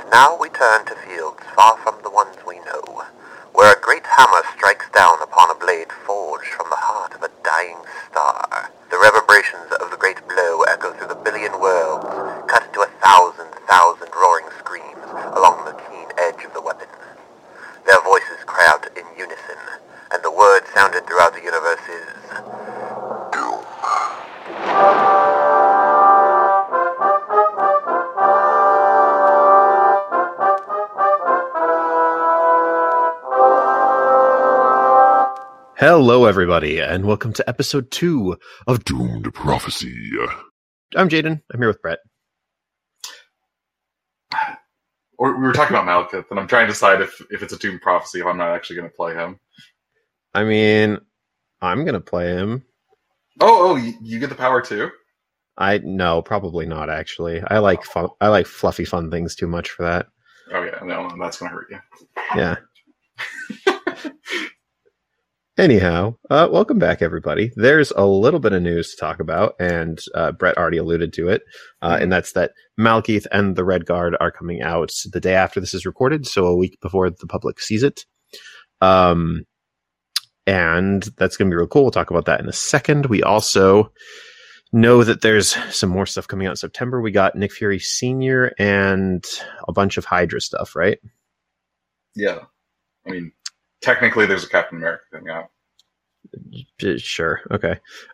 Now we turn to fields far from the ones we know, where a great hammer strikes down upon a blade forged from the heart of a dying star. The reverberations of the great blow echo through the billion worlds, cut into 1,000 roaring screams along the keen edge of the weapon. Their voices cry out in unison, and the word sounded throughout the universe is doom. Hello, everybody, and welcome to episode 2 of Doomed Prophecy. I'm Jaden. I'm here with Brett. We were talking about Malekith, and I'm trying to decide if it's a Doomed Prophecy, if I'm not actually going to play him. I mean, I'm going to play him. Oh, you get the power too? No, probably not, actually. I like fluffy fun things too much for that. Oh, yeah, no, that's going to hurt you. Yeah. Anyhow, welcome back, everybody. There's a little bit of news to talk about, and Brett already alluded to it, and that's that Malekith and the Red Guard are coming out the day after this is recorded, so a week before the public sees it. And that's going to be real cool. We'll talk about that in a second. We also know that there's some more stuff coming out in September. We got Nick Fury Sr. and a bunch of Hydra stuff, right? Yeah. I mean, technically, there's a Captain America coming out. Sure. Okay.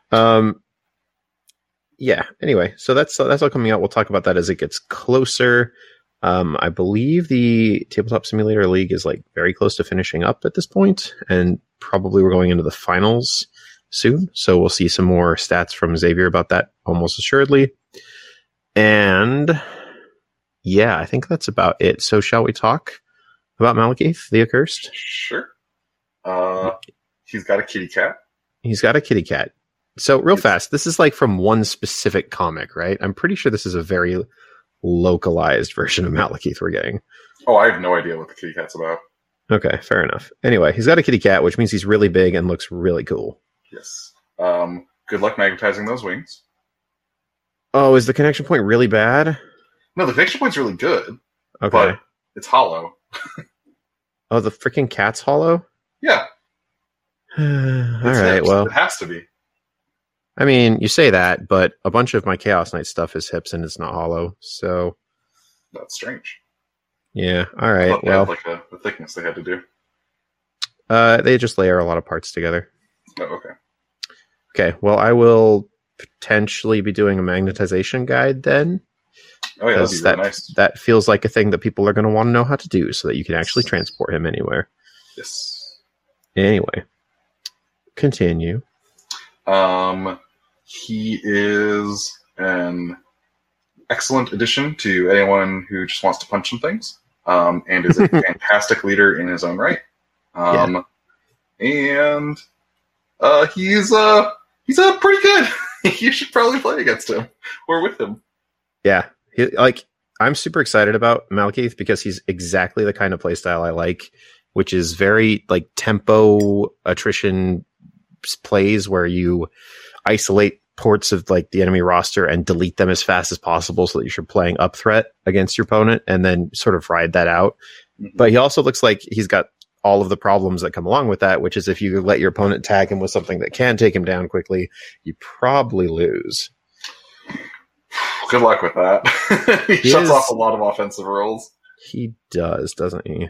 Yeah. Anyway, so that's all coming out. We'll talk about that as it gets closer. I believe the Tabletop Simulator League is like very close to finishing up at this point, and probably we're going into the finals soon. So we'll see some more stats from Xavier about that almost assuredly. And yeah, I think that's about it. So shall we talk about Malekith, the Accursed? Sure. He's got a kitty cat. He's got a kitty cat. So real fast, this is like from one specific comic, right? I'm pretty sure this is a very localized version of Malekith we're getting. Oh, I have no idea what the kitty cat's about. Okay, fair enough. Anyway, he's got a kitty cat, which means he's really big and looks really cool. Yes. Good luck magnetizing those wings. Oh, is the connection point really bad? No, the connection point's really good. Okay. But it's hollow. Oh, the freaking cat's hollow? Yeah. All right, well. It has to be. I mean, you say that, but a bunch of my Chaos Knight stuff is hips and it's not hollow, so. That's strange. Yeah, all right, I thought they had the thickness they had to do. They just layer a lot of parts together. Oh, okay. Okay, well, I will potentially be doing a magnetization guide then. Oh, yeah, that'd be really nice. That feels like a thing that people are going to want to know how to do so that you can actually transport him anywhere. Yes. Anyway, continue. He is an excellent addition to anyone who just wants to punch some things, and is a fantastic leader in his own right. And he's pretty good. You should probably play against him or with him. Yeah, I'm super excited about Malekith because he's exactly the kind of playstyle I like, which is very like tempo attrition plays where you isolate ports of like the enemy roster and delete them as fast as possible so that you're playing up threat against your opponent and then sort of ride that out. Mm-hmm. But he also looks like he's got all of the problems that come along with that, which is if you let your opponent tag him with something that can take him down quickly, you probably lose. Good luck with that. He shuts off a lot of offensive rolls. He does, doesn't he?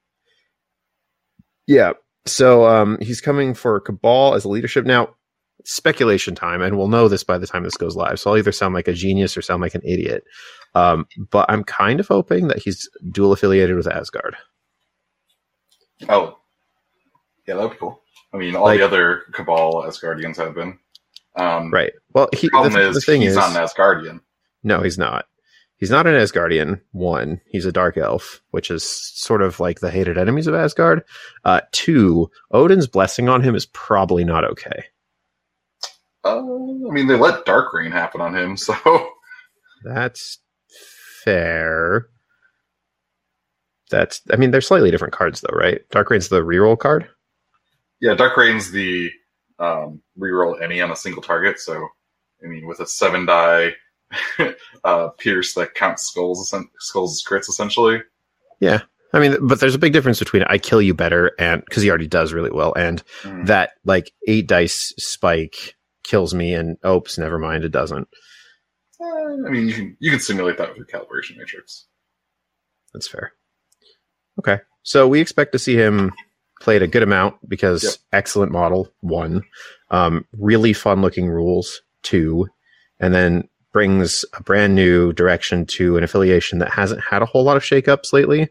Yeah. So he's coming for Cabal as a leadership. Now, speculation time, and we'll know this by the time this goes live. So I'll either sound like a genius or sound like an idiot. But I'm kind of hoping that he's dual affiliated with Asgard. Oh. Yeah, that would be cool. I mean, all the other Cabal Asgardians have been. Right. Well, the problem is he's not an Asgardian. No, he's not. He's not an Asgardian. 1, he's a Dark Elf, which is sort of like the hated enemies of Asgard. 2, Odin's blessing on him is probably not okay. I mean, they let Dark Reign happen on him, so... That's fair. They're slightly different cards, though, right? Dark Reign's the reroll card? Yeah, Dark Reign's the reroll any on a single target, so, I mean, with a 7-die Pierce that counts skulls as crits, essentially. Yeah. I mean, but there's a big difference between I kill you better, and because he already does really well, and that like 8 dice spike kills me, and oops, never mind, it doesn't. I mean, you can simulate that with your calibration matrix. That's fair. Okay, so we expect to see him played a good amount because excellent model 1, really fun looking rules 2, and then brings a brand new direction to an affiliation that hasn't had a whole lot of shakeups lately.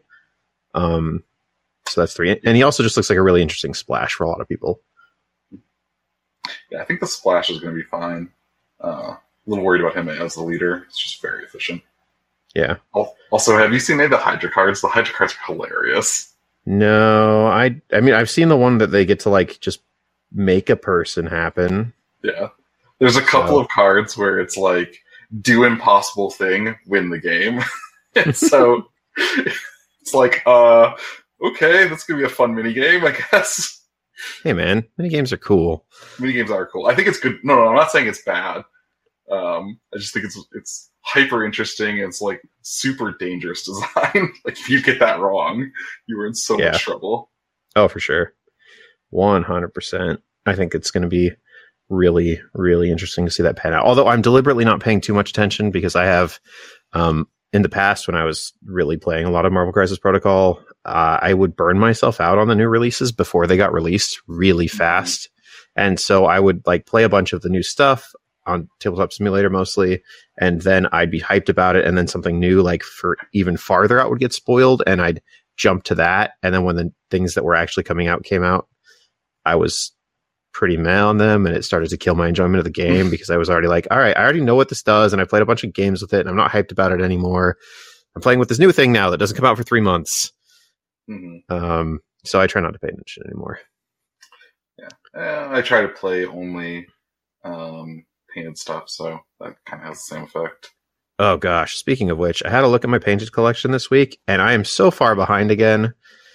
So that's 3, and he also just looks like a really interesting splash for a lot of people. Yeah, I think the splash is going to be fine. A little worried about him as the leader. It's just very efficient. Yeah. Also, have you seen any of the Hydra cards? The Hydra cards are hilarious. No, I mean, I've seen the one that they get to like just make a person happen. Yeah. There's a couple of cards where it's like, do impossible thing, win the game. And so it's like, okay, that's going to be a fun mini game, I guess. Hey, man, mini games are cool. Mini games are cool. I think it's good. No, I'm not saying it's bad. I just think it's hyper interesting. And it's like super dangerous design. Like if you get that wrong, you were in so much trouble. Oh, for sure. 100%. I think it's going to be really, really interesting to see that pan out. Although I'm deliberately not paying too much attention because I have, in the past when I was really playing a lot of Marvel Crisis Protocol, I would burn myself out on the new releases before they got released really fast. And so I would like play a bunch of the new stuff on Tabletop Simulator mostly, and then I'd be hyped about it, and then something new like for even farther out would get spoiled, and I'd jump to that. And then when the things that were actually coming out came out, I was pretty meh on them, and it started to kill my enjoyment of the game because I was already like, all right, I already know what this does, and I played a bunch of games with it, and I'm not hyped about it anymore. I'm playing with this new thing now that doesn't come out for 3 months. So I try not to pay attention anymore. Yeah, I try to play only painted stuff, so that kind of has the same effect. Oh gosh, speaking of which, I had a look at my painted collection this week, and I am so far behind again.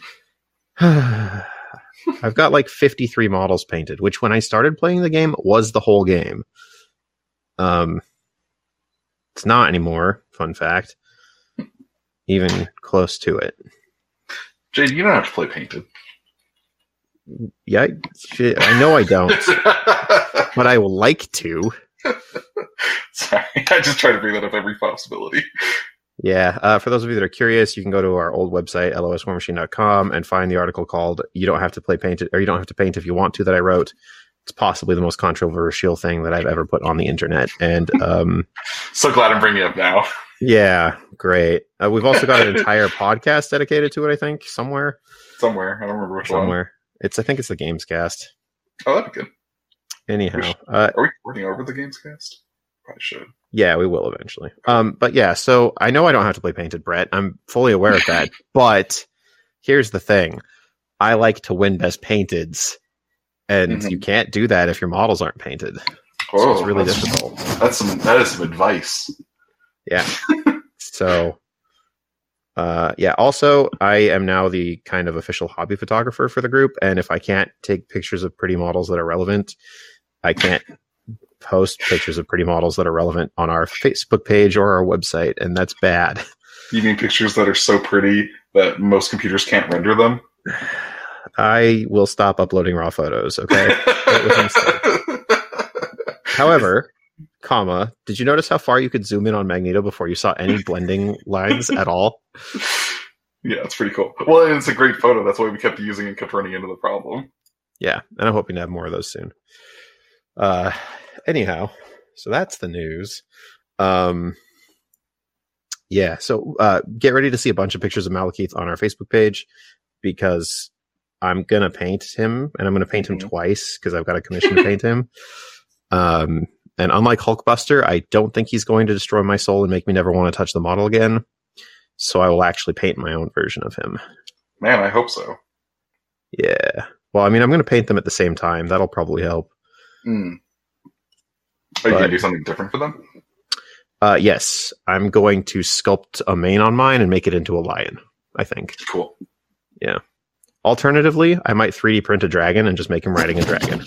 I've got like 53 models painted, which when I started playing the game was the whole game. It's not anymore, fun fact. Even close to it. Jade, you don't have to play painted. Yeah, I know I don't. But I would like to. Sorry, I just try to bring that up every possibility. Yeah, for those of you that are curious, you can go to our old website, loswarmachine.com, and find the article called You Don't Have to Play Painted, or You Don't Have to Paint If You Want to, that I wrote. It's possibly the most controversial thing that I've ever put on the internet. And so glad I'm bringing it up now. Yeah, great. We've also got an entire podcast dedicated to it, I think, somewhere. I don't remember which one. I think it's the Gamescast. Oh, that'd be good. Anyhow. Are we recording over the Gamescast? Probably should. Yeah, we will eventually. But yeah, so I know I don't have to play painted, Brett. I'm fully aware of that. But here's the thing. I like to win best painteds. And you can't do that if your models aren't painted. So it's really difficult. That is some advice. Yeah. So, yeah. Also, I am now the kind of official hobby photographer for the group. And if I can't take pictures of pretty models that are relevant, I can't post pictures of pretty models that are relevant on our Facebook page or our website. And that's bad. You mean pictures that are so pretty that most computers can't render them? I will stop uploading raw photos, okay? However, did you notice how far you could zoom in on Magneto before you saw any blending lines at all? Yeah, it's pretty cool. Well, and it's a great photo. That's why we kept using it and kept running into the problem. Yeah, and I'm hoping to have more of those soon. Anyhow, so that's the news. Yeah, so get ready to see a bunch of pictures of Malekith on our Facebook page because I'm going to paint him, and I'm going to paint him twice because I've got a commission to paint him. And unlike Hulkbuster, I don't think he's going to destroy my soul and make me never want to touch the model again. So I will actually paint my own version of him. Man, I hope so. Yeah. Well, I mean, I'm going to paint them at the same time. That'll probably help. Are you going to do something different for them? Yes. I'm going to sculpt a mane on mine and make it into a lion, I think. Cool. Yeah. Alternatively, I might 3D print a dragon and just make him riding a dragon.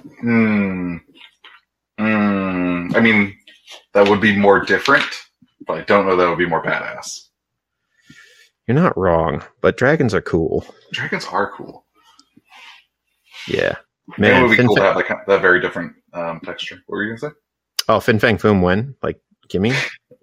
I mean, that would be more different, but I don't know that would be more badass. You're not wrong, but dragons are cool. Dragons are cool. Yeah. Man, it would be Fin cool Fang- to have that very different texture. What were you going to say? Oh, Fin Fang Foom win. Like, gimme.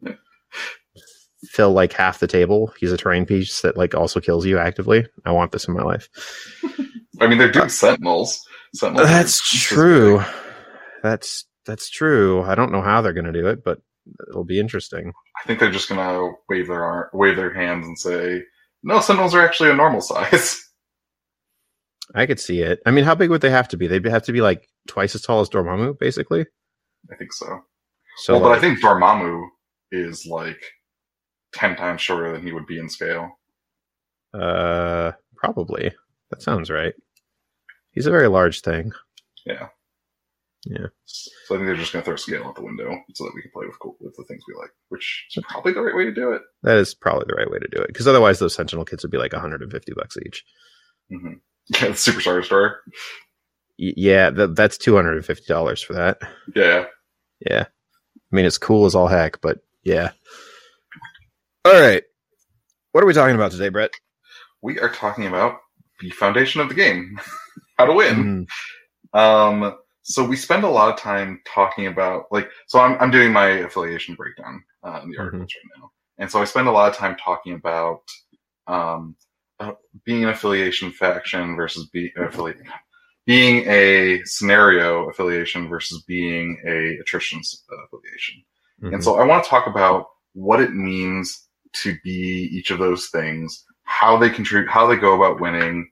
Fill like half the table. He's a terrain piece that like also kills you actively. I want this in my life. I mean, they're doing Sentinels. That's true. That's true. I don't know how they're going to do it, but it'll be interesting. I think they're just going to wave their hands and say, no, Sentinels are actually a normal size. I could see it. I mean, how big would they have to be? They'd have to be like twice as tall as Dormammu, basically. I think so. So, well, but I think Dormammu is like 10 times shorter than he would be in scale. Probably. That sounds right. He's a very large thing. Yeah. Yeah. So I think they're just going to throw scale out the window so that we can play with the things we like, which is probably the right way to do it. That is probably the right way to do it, because otherwise those Sentinel kits would be like $150 each. Mm-hmm. Yeah, the Superstar Store. Yeah, that's $250 for that. Yeah. Yeah. I mean, it's cool as all heck, but yeah. All right. What are we talking about today, Brett? We are talking about the foundation of the game. How to win. Mm. So we spend a lot of time talking about, so I'm doing my affiliation breakdown in the articles right now. And so I spend a lot of time talking about being an affiliation faction versus being a scenario affiliation versus being a attrition affiliation. Mm-hmm. And so I want to talk about what it means to be each of those things, how they contribute, how they go about winning,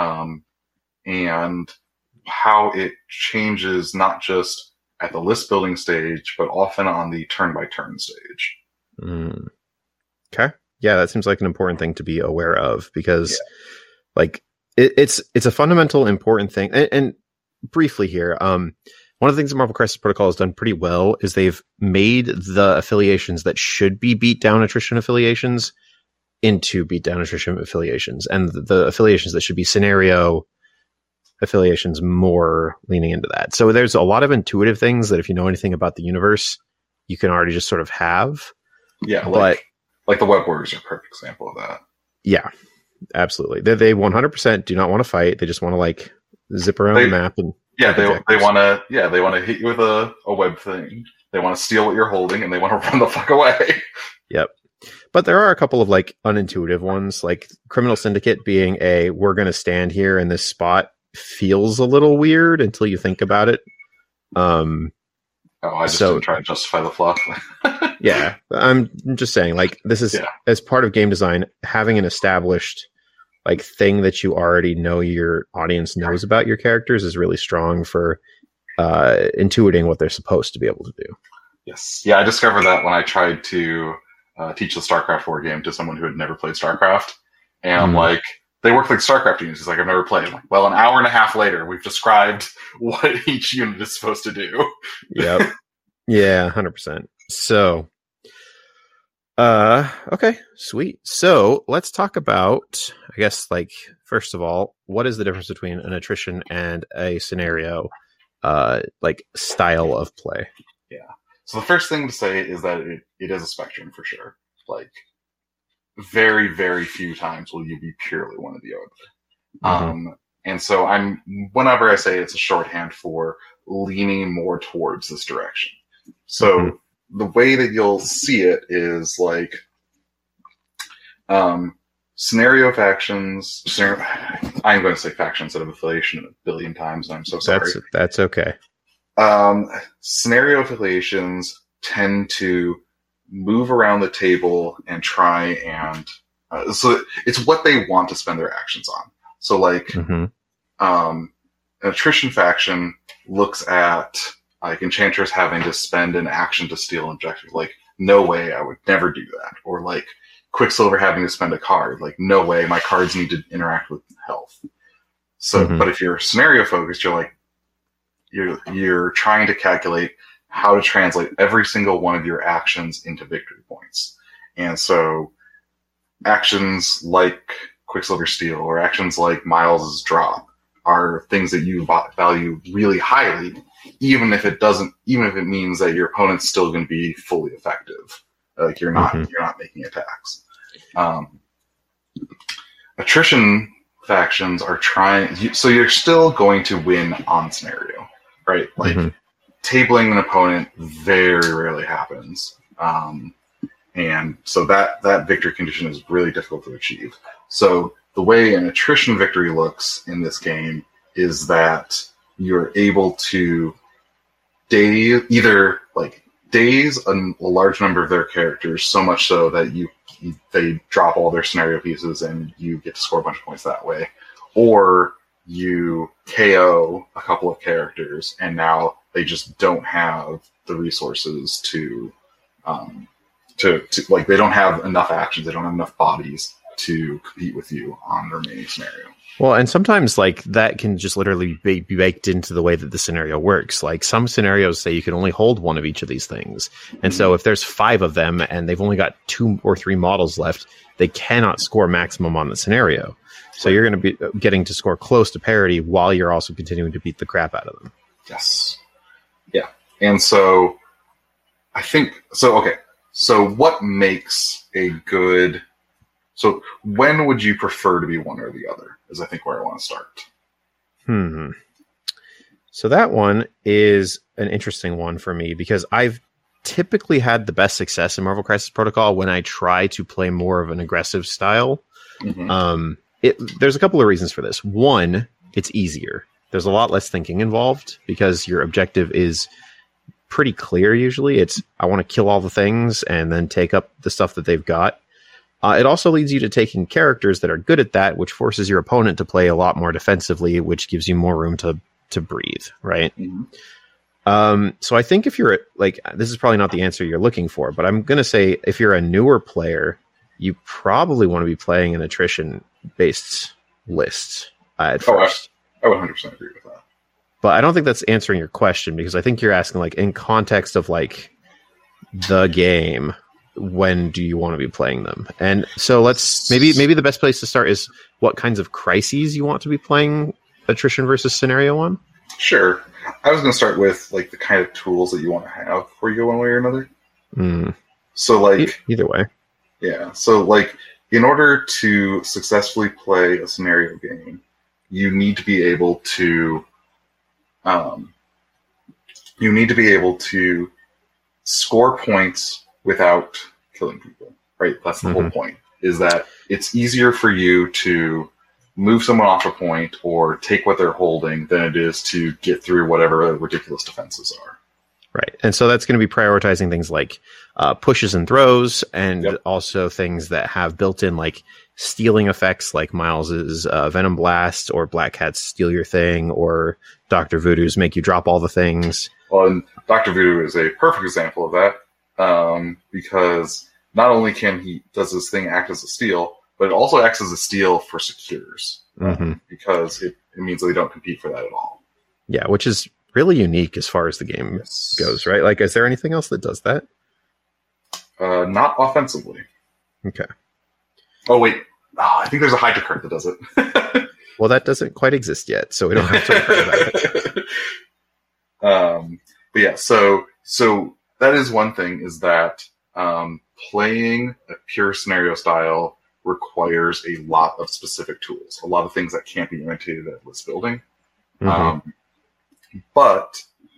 and how it changes not just at the list building stage, but often on the turn-by-turn stage. Mm. Okay. Yeah, that seems like an important thing to be aware of, because it's a fundamental important thing. And briefly here, one of the things that Marvel Crisis Protocol has done pretty well is they've made the affiliations that should be beat down attrition affiliations into beat down attrition affiliations, and the affiliations that should be scenario affiliations more leaning into that. So there's a lot of intuitive things that if you know anything about the universe, you can already just sort of have. Yeah, like the Web Warriors are a perfect example of that. Yeah, absolutely. They 100% do not want to fight. They just want to like zip around the map and they want to hit you with a web thing. They want to steal what you're holding and they want to run the fuck away. Yep. But there are a couple of like unintuitive ones, like Criminal Syndicate being we're going to stand here in this spot feels a little weird until you think about it. I just didn't try to justify the fluff. Yeah, I'm just saying, like, this is as part of game design, having an established like thing that you already know your audience knows about your characters is really strong for intuiting what they're supposed to be able to do. Yes. Yeah, I discovered that when I tried to teach the StarCraft 4 game to someone who had never played StarCraft. And I'm like, they work like StarCraft units. He's like, I've never played. I'm like, well, an hour and a half later, we've described what each unit is supposed to do. Yep. Yeah, 100%. So, okay, sweet. So let's talk about, I guess, like, first of all, what is the difference between an attrition and a scenario, like, style of play? Yeah. So the first thing to say is that it is a spectrum for sure. Like, very, very few times will you be purely one or the other. And so whenever I say it's a shorthand for leaning more towards this direction. So the way that you'll see it is like scenario factions. I'm going to say faction instead of affiliation a billion times, and I'm so sorry. That's okay. Scenario affiliations tend to move around the table and try and so it's what they want to spend their actions on. So like an attrition faction looks at like Enchantress having to spend an action to steal an objective. Like, no way, I would never do that. Or like Quicksilver having to spend a card. Like, no way, my cards need to interact with health. So, but if you're scenario focused, you're like, you're trying to calculate how to translate every single one of your actions into victory points. And so actions like Quicksilver Steal or actions like Miles' Drop are things that you value really highly, even if it means that your opponent's still going to be fully effective. Like you're not making attacks. attrition factions are so you're still going to win on scenario, right? Like tabling an opponent very rarely happens. And so that victory condition is really difficult to achieve. So the way an attrition victory looks in this game is that you're able to daze a large number of their characters, so much so that they drop all their scenario pieces and you get to score a bunch of points that way. Or you KO a couple of characters and now they just don't have the resources to like, they don't have enough actions, they don't have enough bodies to compete with you on the remaining scenario. Well, and sometimes like that can just literally be baked into the way that the scenario works. Like some scenarios say you can only hold one of each of these things. And so if there's 5 of them and they've only got 2 or 3 models left, they cannot score maximum on the scenario. So you're going to be getting to score close to parity while you're also continuing to beat the crap out of them. Yes. Yeah. And so I think, okay. So what makes a good... So when would you prefer to be one or the other, is I think where I want to start. So that one is an interesting one for me because I've typically had the best success in Marvel Crisis Protocol when I try to play more of an aggressive style. There's a couple of reasons for this. One, it's easier. There's a lot less thinking involved because your objective is pretty clear usually. It's, I want to kill all the things and then take up the stuff that they've got. It also leads you to taking characters that are good at that, which forces your opponent to play a lot more defensively, which gives you more room to breathe, right? So I think if you're like, this is probably not the answer you're looking for, but I'm going to say if you're a newer player, you probably want to be playing an attrition-based list at first. I would 100% agree with that. But I don't think that's answering your question because I think you're asking like in context of like the game, when do you want to be playing them? And so let's maybe the best place to start is what kinds of crises you want to be playing attrition versus scenario on. Sure. I was going to start with like the kind of tools that you want to have before you go one way or another. So like either way. Yeah. So like in order to successfully play a scenario game, you need to be able to score points without killing people, right? That's the whole point, is that it's easier for you to move someone off a point or take what they're holding than it is to get through whatever ridiculous defenses are. Right. And so that's going to be prioritizing things like pushes and throws and also things that have built-in like stealing effects like Miles's Venom Blast or Black Cat's Steal Your Thing or Dr. Voodoo's Make You Drop All the Things. Well, and Dr. Voodoo is a perfect example of that. Because not only does this thing act as a steal, but it also acts as a steal for secures because it means that they don't compete for that at all. Yeah, which is really unique as far as the game goes, right? Like, is there anything else that does that? Not offensively. Okay. Oh, wait. I think there's a Hydra card that does it. Well, that doesn't quite exist yet, so we don't have to worry about it. But yeah, so that is one thing, is that playing a pure scenario style requires a lot of specific tools, a lot of things that can't be imitated at list building. But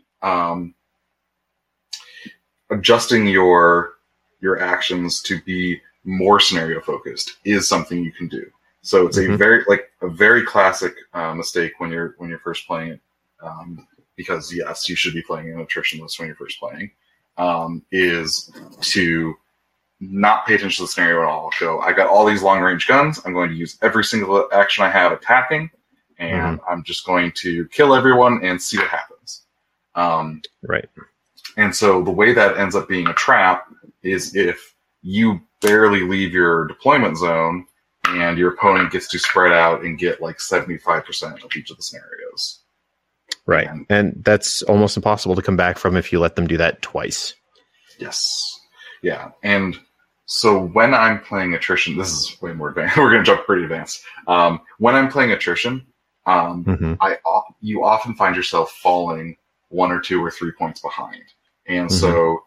adjusting your actions to be more scenario focused is something you can do. So it's a very classic mistake when you're first playing it, because yes, you should be playing an attrition list when you're first playing. Is to not pay attention to the scenario at all. Go, I got all these long range guns. I'm going to use every single action I have attacking, and I'm just going to kill everyone and see what happens. Right. And so the way that ends up being a trap is if you barely leave your deployment zone and your opponent gets to spread out and get like 75% of each of the scenarios. Right. And that's almost impossible to come back from if you let them do that twice. Yes. Yeah. And so when I'm playing attrition, this is way more advanced. We're going to jump pretty advanced. When I'm playing attrition, you often find yourself falling 1 or 2 or 3 points behind. And so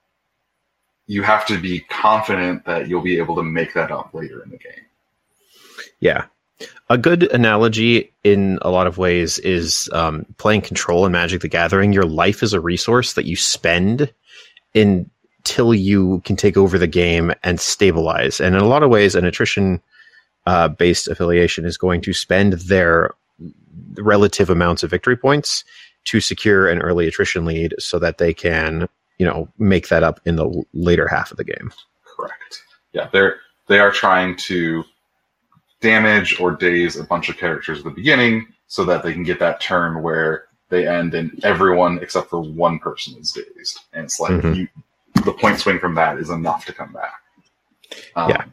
you have to be confident that you'll be able to make that up later in the game. Yeah. A good analogy in a lot of ways is playing Control in Magic the Gathering. Your life is a resource that you spend until you can take over the game and stabilize. And in a lot of ways, an attrition based affiliation is going to spend their relative amounts of victory points to secure an early attrition lead so that they can, make that up in the later half of the game. Correct. Yeah, they are trying to damage or daze a bunch of characters at the beginning so that they can get that turn where they end and everyone except for one person is dazed. And it's like the point swing from that is enough to come back. Yeah.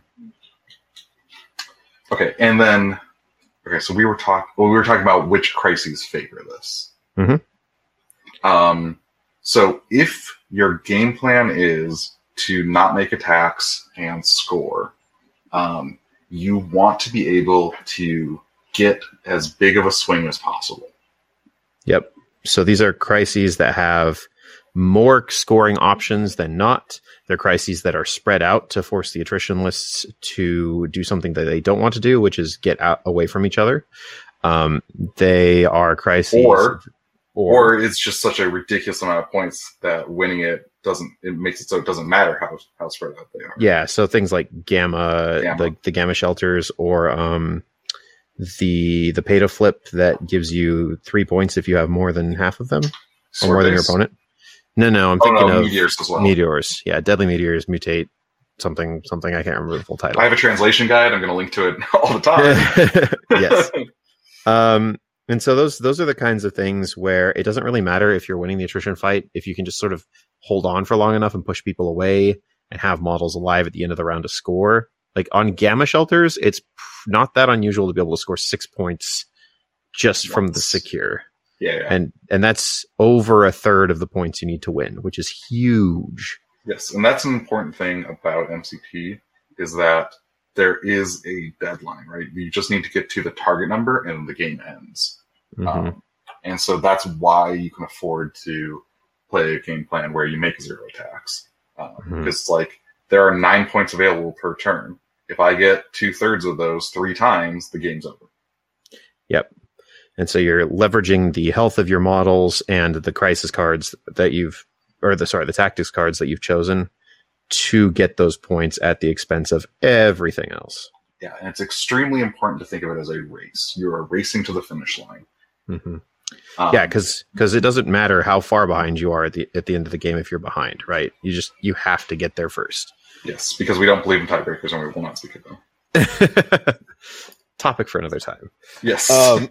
Okay, and then so we were talking about which crises favor this. So if your game plan is to not make attacks and score, you want to be able to get as big of a swing as possible. Yep. So these are crises that have more scoring options than not. They're crises that are spread out to force the attrition lists to do something that they don't want to do, which is get out away from each other. They are crises, or it's just such a ridiculous amount of points that winning it makes it so it doesn't matter how spread out they are. Yeah, so things like Gamma. The Gamma shelters, or the pay to flip that gives you 3 points if you have more than half of them, or more than your opponent. No, I'm thinking of meteors as well. Meteors, yeah, deadly meteors mutate something. I can't remember the full title. I have a translation guide. I'm going to link to it all the time. Yes. And so those are the kinds of things where it doesn't really matter if you're winning the attrition fight, if you can just sort of hold on for long enough and push people away and have models alive at the end of the round to score. Like on Gamma shelters, it's not that unusual to be able to score 6 points just from the secure. Yeah. And that's over a third of the points you need to win, which is huge. Yes, and that's an important thing about MCP is that there is a deadline, right? You just need to get to the target number and the game ends. And so that's why you can afford to play a game plan where you make 0 attacks. Because it's like there are 9 points available per turn. If I get 2/3 of those 3 times, the game's over. Yep. And so you're leveraging the health of your models and the crisis cards that the tactics cards that you've chosen to get those points at the expense of everything else. Yeah, and it's extremely important to think of it as a race. You are racing to the finish line. Yeah, because it doesn't matter how far behind you are at the end of the game if you're behind, right? You have to get there first. Yes, because we don't believe in tiebreakers and we will not speak of them. Topic for another time. Yes.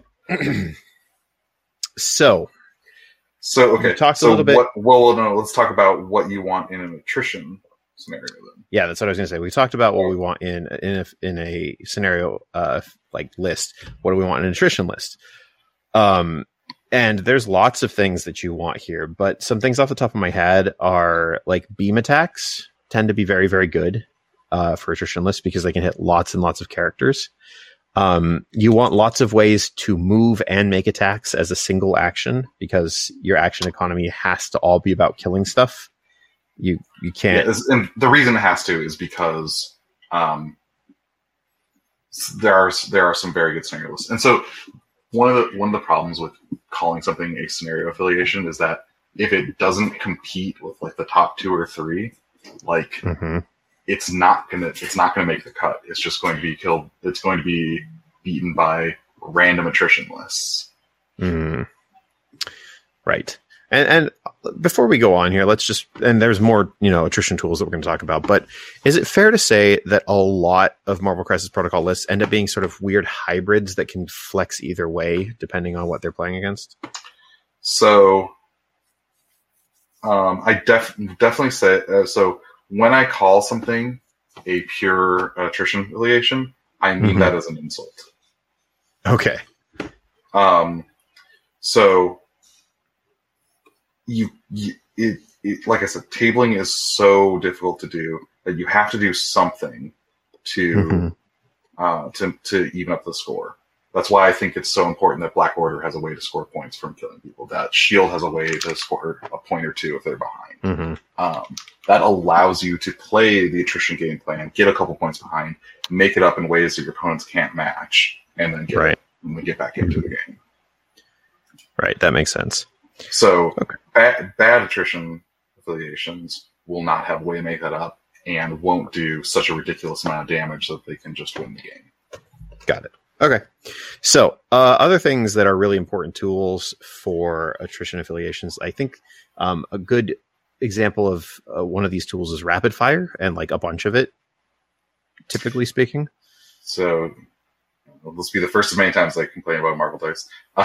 So okay. Talked a little bit. Let's talk about what you want in an attrition scenario then. Yeah, that's what I was going to say. We talked about what we want in a scenario like list. What do we want in an attrition list? And there's lots of things that you want here, but some things off the top of my head are like beam attacks tend to be very, very good for attrition lists because they can hit lots and lots of characters. You want lots of ways to move and make attacks as a single action because your action economy has to all be about killing stuff. You can't. Yeah, and the reason it has to is because there are some very good scenario lists, and so one of the problems with calling something a scenario affiliation is that if it doesn't compete with like the top 2 or 3, like it's not gonna make the cut. It's just going to be killed. It's going to be beaten by random attrition lists. Right. And before we go on here, and there's more, attrition tools that we're going to talk about, but is it fair to say that a lot of Marvel Crisis Protocol lists end up being sort of weird hybrids that can flex either way depending on what they're playing against? So, I definitely say, so when I call something a pure attrition affiliation, I mean that as an insult. Okay. So like I said, tabling is so difficult to do that you have to do something to even up the score. That's why I think it's so important that Black Order has a way to score points from killing people. That Shield has a way to score a point or two if they're behind. That allows you to play the attrition game plan, get a couple points behind, make it up in ways that your opponents can't match, and then get back into the game. Right, that makes sense. So bad attrition affiliations will not have a way to make that up and won't do such a ridiculous amount of damage that they can just win the game. Got it. Okay. So other things that are really important tools for attrition affiliations, I think a good example of one of these tools is rapid fire, and like a bunch of it, typically speaking. So let's be the first of many times I complain about Marvel Dice.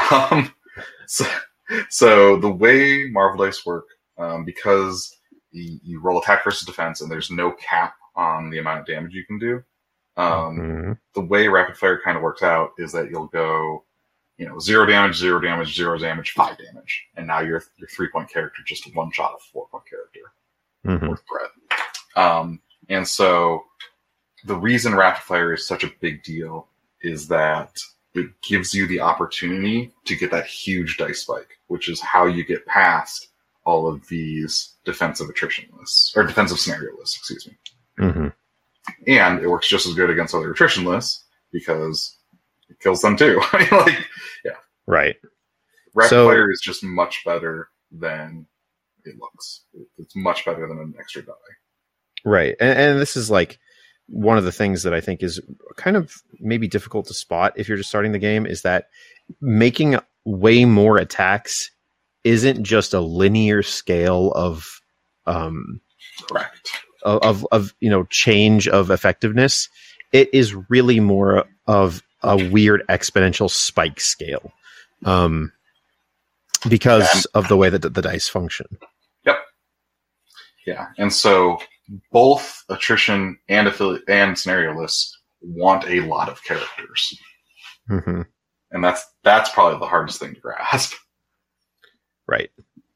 So the way Marvel Dice work, because you roll attack versus defense, and there's no cap on the amount of damage you can do. The way rapid fire kind of works out is that you'll go, 0 damage, 0 damage, 0 damage, 5 damage, and now your 3-point character just one shot a 4-point character or threat. And so the reason rapid fire is such a big deal is that it gives you the opportunity to get that huge dice spike, which is how you get past all of these defensive attrition lists, or defensive scenario lists, excuse me. And it works just as good against other attrition lists because it kills them too. Right. Rapid fire is just much better than it looks. It's much better than an extra die. Right. And this is like one of the things that I think is kind of maybe difficult to spot if you're just starting the game, is that making way more attacks isn't just a linear scale of correct. Of change of effectiveness. It is really more of a weird exponential spike scale, because of the way that the dice function. Yep. Yeah, and so both attrition and and scenario lists want a lot of characters, and that's probably the hardest thing to grasp. Right.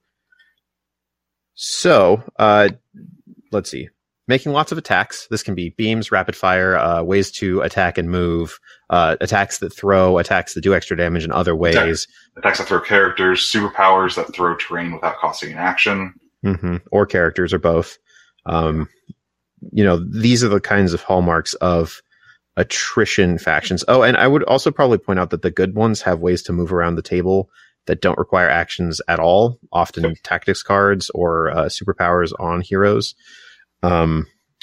So, let's see. Making lots of attacks. This can be beams, rapid fire, ways to attack and move, attacks that throw, attacks that do extra damage in other ways. Attacks that throw characters, superpowers that throw terrain without costing an action. Or characters, or both. These are the kinds of hallmarks of attrition factions. Oh, and I would also probably point out that the good ones have ways to move around the table that don't require actions at all, often tactics cards or superpowers on heroes. And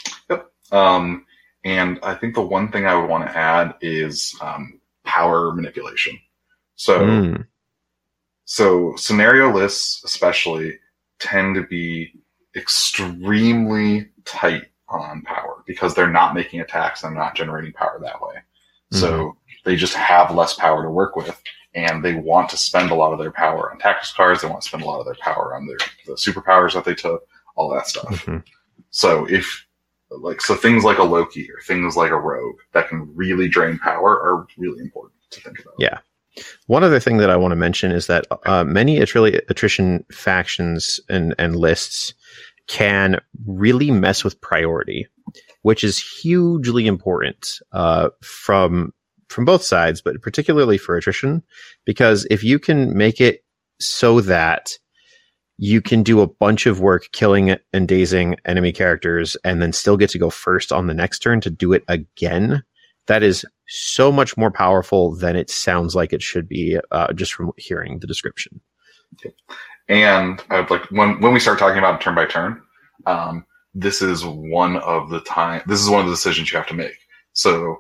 I think the one thing I would want to add is power manipulation. So scenario lists especially tend to be extremely tight on power because they're not making attacks and not generating power that way. So they just have less power to work with, and they want to spend a lot of their power on tactics cards. They want to spend a lot of their power on the superpowers that they took, all that stuff. So things like a Loki or things like a Rogue that can really drain power are really important to think about. Yeah. One other thing that I want to mention is that many attrition factions and lists can really mess with priority, which is hugely important from both sides, but particularly for attrition, because if you can make it so that you can do a bunch of work killing and dazing enemy characters and then still get to go first on the next turn to do it again, that is so much more powerful than it sounds like it should be, just from hearing the description. And I would like when we start talking about turn by turn, this is one of the decisions you have to make. So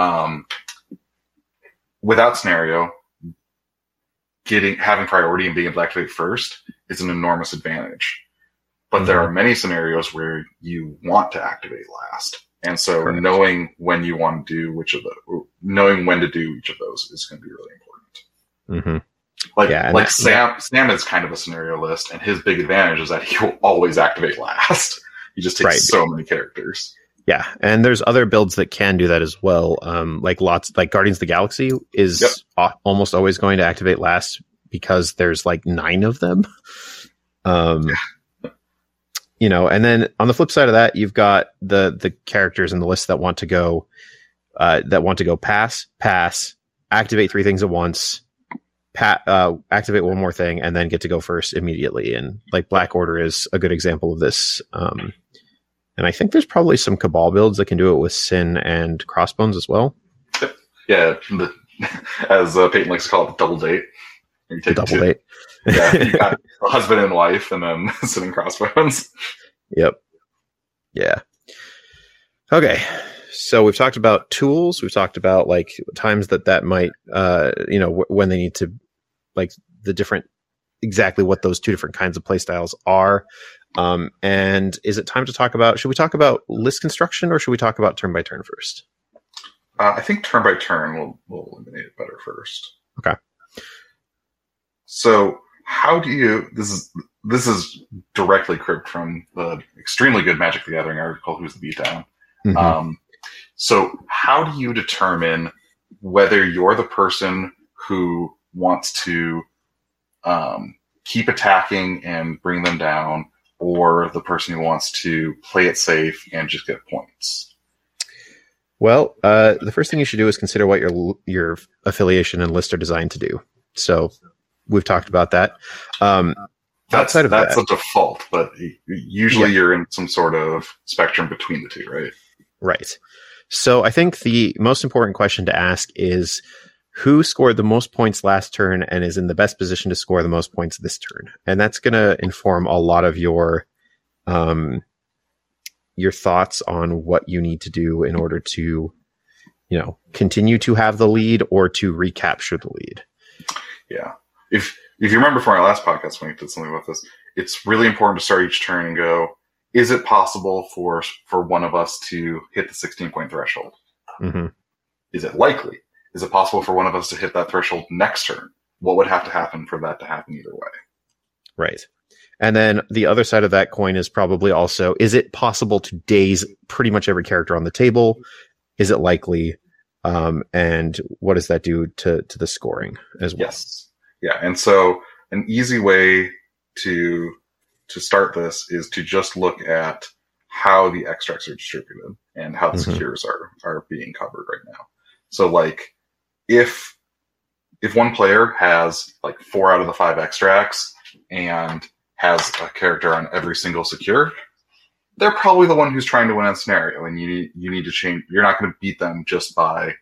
without scenario, having priority and being able to activate first is an enormous advantage. But there are many scenarios where you want to activate last. And so knowing when you want to do knowing when to do each of those is going to be really important. Sam is kind of a scenario list, and his big advantage is that he will always activate last. He just takes so many characters. Yeah, and there's other builds that can do that as well. Like Guardians of the Galaxy is almost always going to activate last because there's like 9 of them. And then on the flip side of that, you've got the characters in the list that want to go pass, activate 3 things at once, activate one more thing, and then get to go first immediately. And like Black Order is a good example of this. And I think there's probably some Cabal builds that can do it with Sin and Crossbones as well. Yeah, as Peyton likes to call it, the double date. You take Double date. Yeah, you got a husband and wife, and then Sin and Crossbones. Yep. Yeah. Okay. So we've talked about tools. We've talked about like times that might, when they need to, like the different, exactly what those 2 different kinds of play styles are. And is it time to talk about, should we talk about list construction or should we talk about turn by turn first? I think turn by turn will eliminate it better first. Okay. So how do you, this is directly cribbed from the extremely good Magic the Gathering article, Who's the Beatdown? Mm-hmm. So how do you determine whether you're the person who wants to keep attacking and bring them down, or the person who wants to play it safe and just get points? Well, the first thing you should do is consider what your affiliation and list are designed to do. So we've talked about that. That's a default, but usually you're in some sort of spectrum between the two, right? Right. So I think the most important question to ask is who scored the most points last turn and is in the best position to score the most points this turn. And that's going to inform a lot of your thoughts on what you need to do in order to, continue to have the lead or to recapture the lead. Yeah. If you remember from our last podcast when we did something about this, it's really important to start each turn and go, is it possible for one of us to hit the 16-point threshold? Mm-hmm. Is it likely? Is it possible for one of us to hit that threshold next turn? What would have to happen for that to happen either way? Right. And then the other side of that coin is probably also, is it possible to daze pretty much every character on the table? Is it likely? And what does that do to the scoring as well? Yes. Yeah. And so an easy way to start this is to just look at how the extracts are distributed and how the secures are being covered right now. So like if one player has like 4 out of the 5 extracts and has a character on every single secure, they're probably the one who's trying to win a scenario, and you need to change. You're not going to beat them just by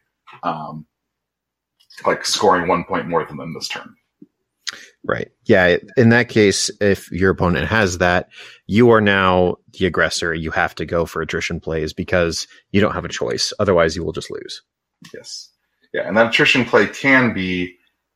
like scoring 1 point more than them this turn. Right. Yeah. In that case, if your opponent has that, you are now the aggressor. You have to go for attrition plays because you don't have a choice. Otherwise, you will just lose. Yes. Yeah. And that attrition play can be,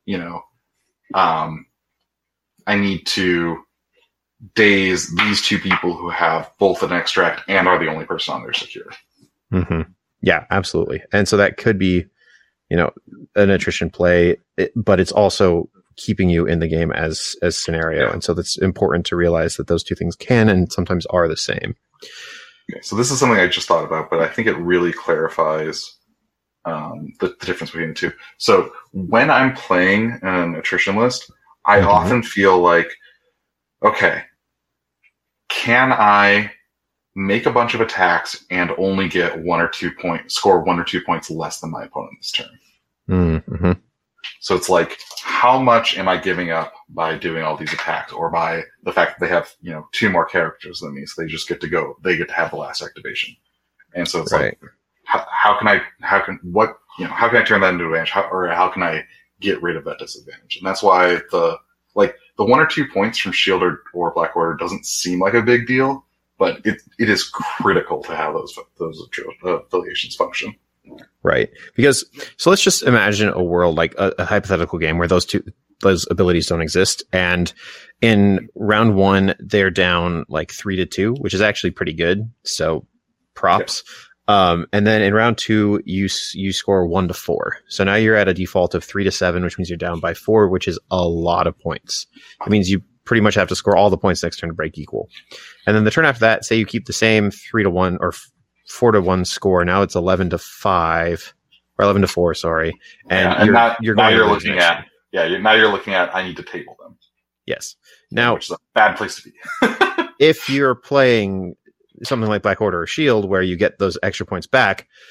I need to daze these 2 people who have both an extract and are the only person on their secure. Mm-hmm. Yeah, absolutely. And so that could be, an attrition play, but it's also keeping you in the game as scenario. And so that's important to realize that those 2 things can and sometimes are the same. Okay, so this is something I just thought about, but I think it really clarifies the difference between the 2. So when I'm playing an attrition list, I often feel like, okay, can I make a bunch of attacks and only get 1 or 2 points, score 1 or 2 points less than my opponent this turn? Mm-hmm. So it's like, how much am I giving up by doing all these attacks, or by the fact that they have 2 more characters than me, so they just get to go, they get to have the last activation. And so it's like, how can I turn that into advantage, how can I get rid of that disadvantage? And that's why the 1 or 2 points from Shield or Black Order doesn't seem like a big deal, but it is critical to have those affiliations function. Right. Because, so let's just imagine a world like a hypothetical game where those abilities don't exist. And in round 1, they're down like 3-2, which is actually pretty good. So props. Yeah. And then in round 2, you score 1-4. So now you're at a default of 3-7, which means you're down by 4, which is a lot of points. It means you pretty much have to score all the points next turn to break equal. And then the turn after that, say you keep the same 3-1 or 4-1 score. Now it's 11-5 or 11-4. Sorry. And now you're looking at I need to table them. Yes. Now, which is a bad place to be. If you're playing something like Black Order or Shield, where you get those extra points back,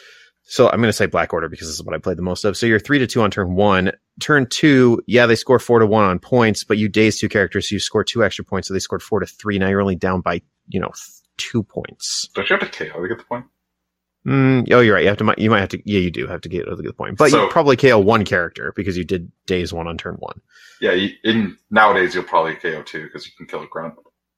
So I'm going to say Black Order because this is what I played the most of. So you're 3-2 on turn 1. Turn 2, yeah, they score 4-1 on points, but you daze 2 characters, so you score 2 extra points. So they scored 4-3. Now you're only down by 2 points. Don't you have to KO to get the point? Oh, you're right. You might have to. Yeah, you do have to get to the point, but you probably KO 1 character because you did daze 1 on turn 1. Yeah, nowadays you'll probably KO 2 because you can kill a grunt.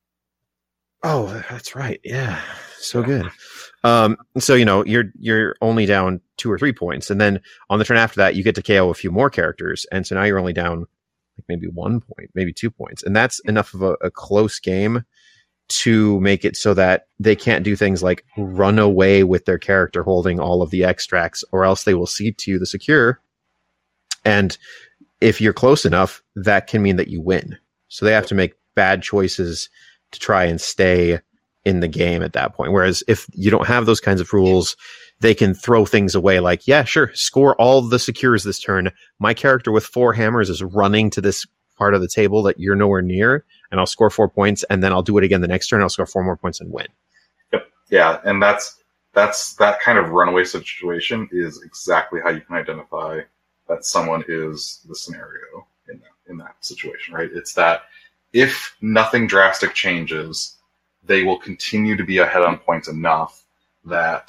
Oh, that's right. Yeah, so good. So you're only down 2 or 3 points, and then on the turn after that, you get to KO a few more characters, and so now you're only down like maybe 1 point, maybe 2 points, and that's enough of a close game to make it so that they can't do things like run away with their character holding all of the extracts, or else they will cede to you the secure. And if you're close enough, that can mean that you win. So they have to make bad choices to try and stay in the game at that point. Whereas if you don't have those kinds of rules, they can throw things away like, yeah, sure, score all the secures this turn. My character with 4 hammers is running to this part of the table that you're nowhere near, and I'll score 4 points, and then I'll do it again the next turn. I'll score 4 more points and win. Yep. Yeah, and that's that kind of runaway situation is exactly how you can identify that someone is the scenario in that situation, right? It's that if nothing drastic changes, they will continue to be ahead on points enough that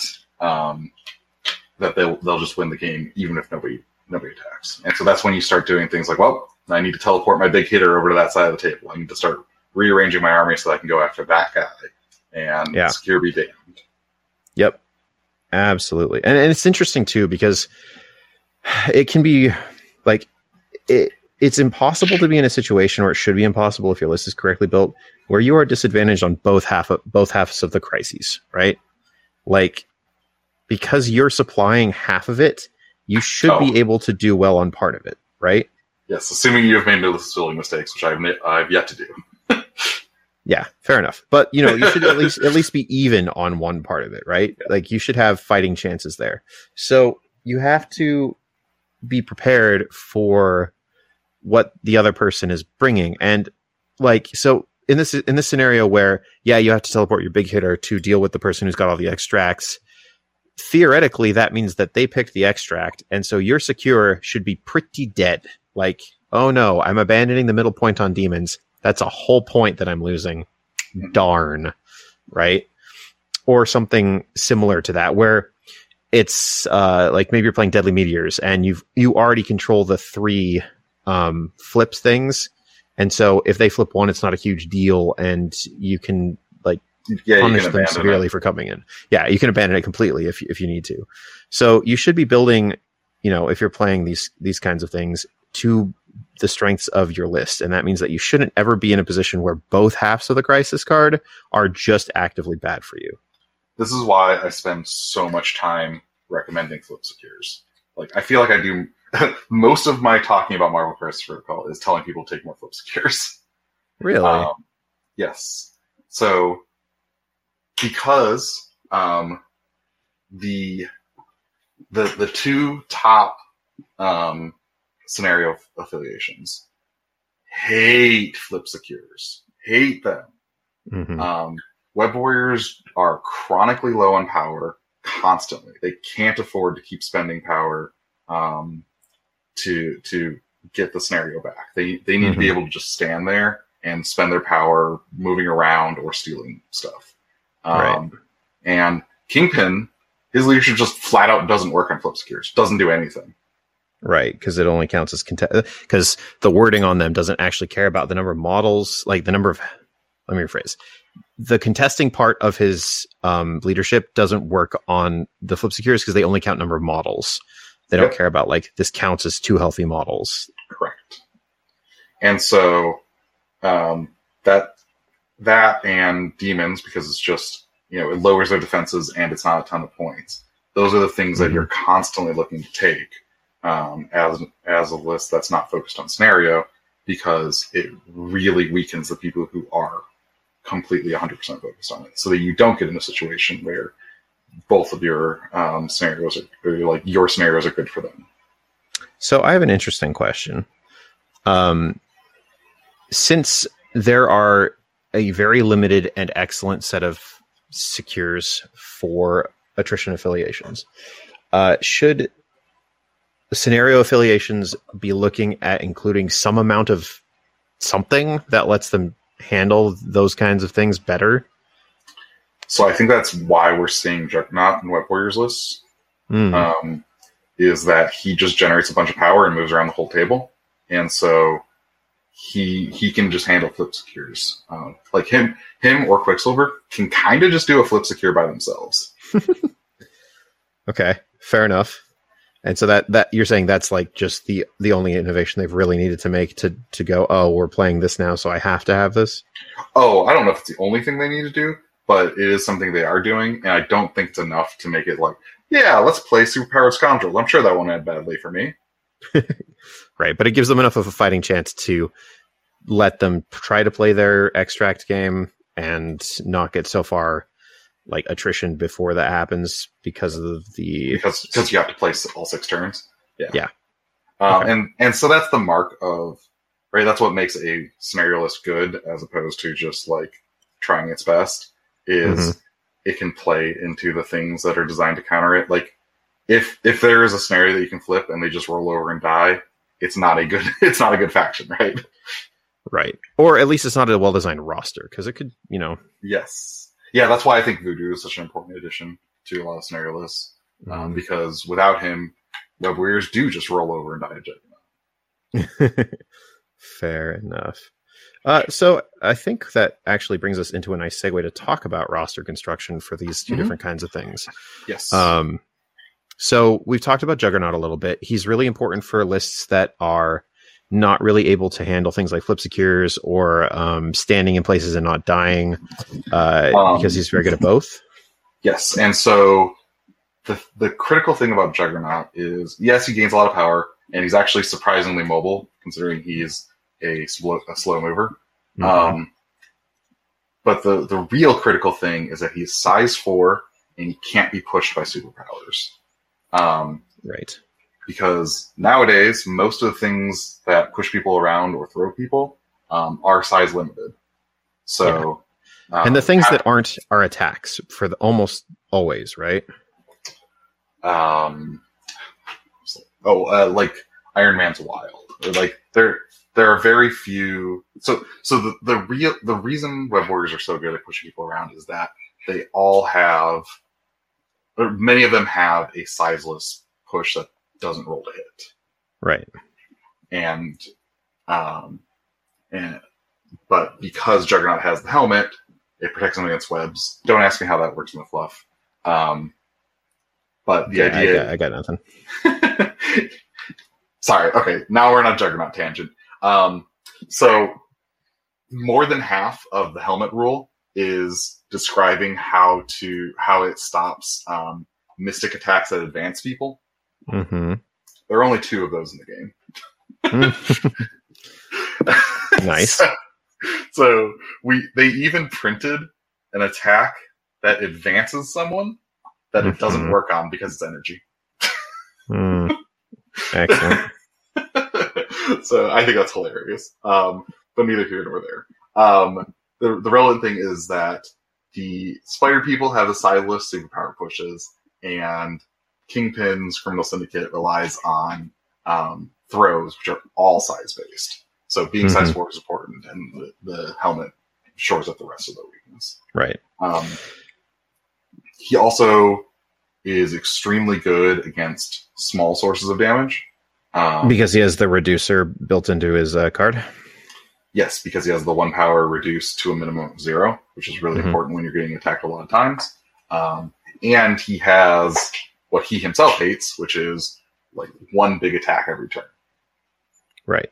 that they'll just win the game even if nobody attacks. And so that's when you start doing things like, well, I need to teleport my big hitter over to that side of the table. I need to start rearranging my army so that I can go after that guy and secure be damned. Yep, absolutely. And it's interesting too because it can be like it's impossible to be in a situation, or it should be impossible if your list is correctly built, where you are disadvantaged on both halves of the crises, right? Like, because you're supplying half of it, you should be able to do well on part of it, right? Yes, assuming you have made no list-building mistakes, which I've yet to do. Yeah, fair enough. But you should at least be even on one part of it, right? Yeah. Like you should have fighting chances there. So you have to be prepared for what the other person is bringing, and like so in this scenario where you have to teleport your big hitter to deal with the person who's got all the extracts. Theoretically, that means that they picked the extract, and so your secure should be pretty dead. Like, oh no, I'm abandoning the middle point on demons. That's a whole point that I'm losing. Darn. Right? Or something similar to that, where it's like maybe you're playing Deadly Meteors and you already control the 3 flips things. And so if they flip 1, it's not a huge deal, and you can punish them severely for coming in. Yeah, you can abandon it completely if you need to. So you should be building, if you're playing these kinds of things, to the strengths of your list. And that means that you shouldn't ever be in a position where both halves of the crisis card are just actively bad for you. This is why I spend so much time recommending flip secures. Like, I feel like I do most of my talking about Marvel Crisis Protocol is telling people to take more flip secures. Really? Yes. So, because the 2 top scenario affiliations hate flip secures, hate them. Mm-hmm. Web Warriors are chronically low on power constantly. They can't afford to keep spending power to get the scenario back. They need mm-hmm. to be able to just stand there and spend their power moving around or stealing stuff. Right. And Kingpin, his leadership just flat out doesn't work on flip secures. Doesn't do anything. Right, because it only counts as because the wording on them doesn't actually care about the number of models, like the number of. Let me rephrase. The contesting part of his leadership doesn't work on the flip secures because they only count number of models. They don't care about this counts as 2 healthy models. Correct. And so that and demons, because it's just it lowers their defenses and it's not a ton of points. Those are the things mm-hmm. that you're constantly looking to take as a list that's not focused on scenario, because it really weakens the people who are completely 100% focused on it, so that you don't get in a situation where both of your scenarios are your scenarios are good for them. So I have an interesting question. Since there are a very limited and excellent set of secures for attrition affiliations, Should scenario affiliations be looking at including some amount of something that lets them handle those kinds of things better? So I think that's why we're seeing Juggernaut in Web Warriors lists. Is that he just generates a bunch of power and moves around the whole table, and so he can just handle flip secures. Like him or Quicksilver can kind of just do a flip secure by themselves. Okay, fair enough. And so that you're saying that's like just the only innovation they've really needed to make to go, oh, we're playing this now, so I have to have this? Oh, I don't know if it's the only thing they need to do, but it is something they are doing, and I don't think it's enough to make it like, yeah, let's play Superpowered Scoundrels. I'm sure that won't end badly for me. Right, but it gives them enough of a fighting chance to let them try to play their extract game and not get so far like attrition before that happens because you have to play all 6 turns. Yeah. Okay. And so that's the mark of, right, that's what makes a scenario list good as opposed to just like trying its best, is it can play into the things that are designed to counter it. Like if there is a scenario that you can flip and they just roll over and die, it's not a good faction, right? Right. Or at least it's not a well-designed roster, because it could, Yes. Yeah, that's why I think Voodoo is such an important addition to a lot of scenario lists. Because without him, Web Warriors do just roll over and die at Juggernaut. Fair enough. So I think that actually brings us into a nice segue to talk about roster construction for these two different kinds of things. Yes. So we've talked about Juggernaut a little bit. He's really important for lists that are not really able to handle things like flip secures or standing in places and not dying, because he's very good at both. Yes, and so the critical thing about Juggernaut is, yes, he gains a lot of power, and he's actually surprisingly mobile, considering he's a slow mover. But the real critical thing is that he's size 4, and he can't be pushed by superpowers. Right. Because nowadays, most of the things that push people around or throw people are size limited. So, and the things that aren't are attacks for almost always, right? Like Iron Man's Wild, or like there are very few. So the reason Web Warriors are so good at pushing people around is that they all have, or many of them have, a sizeless push that doesn't roll to hit. Right. But because Juggernaut has the helmet, it protects him against webs. Don't ask me how that works in the fluff. But the idea... I got nothing. Sorry, okay, now we're on a Juggernaut tangent. So more than half of the helmet rule is describing how it stops mystic attacks that advance people. There are only 2 of those in the game. Nice. So they even printed an attack that advances someone that it doesn't work on because it's energy. Excellent. So I think that's hilarious. But neither here nor there. The relevant thing is that the Spider People have the sideless superpower pushes, and Kingpin's Criminal Syndicate relies on throws, which are all size-based. So being size 4 is important, and the helmet shores up the rest of the weakness. Right. He also is extremely good against small sources of damage. Because he has the reducer built into his card? Yes, because he has the 1 power reduced to a minimum of 0, which is really important when you're getting attacked a lot of times. And he has what he himself hates, which is like 1 big attack every turn. Right.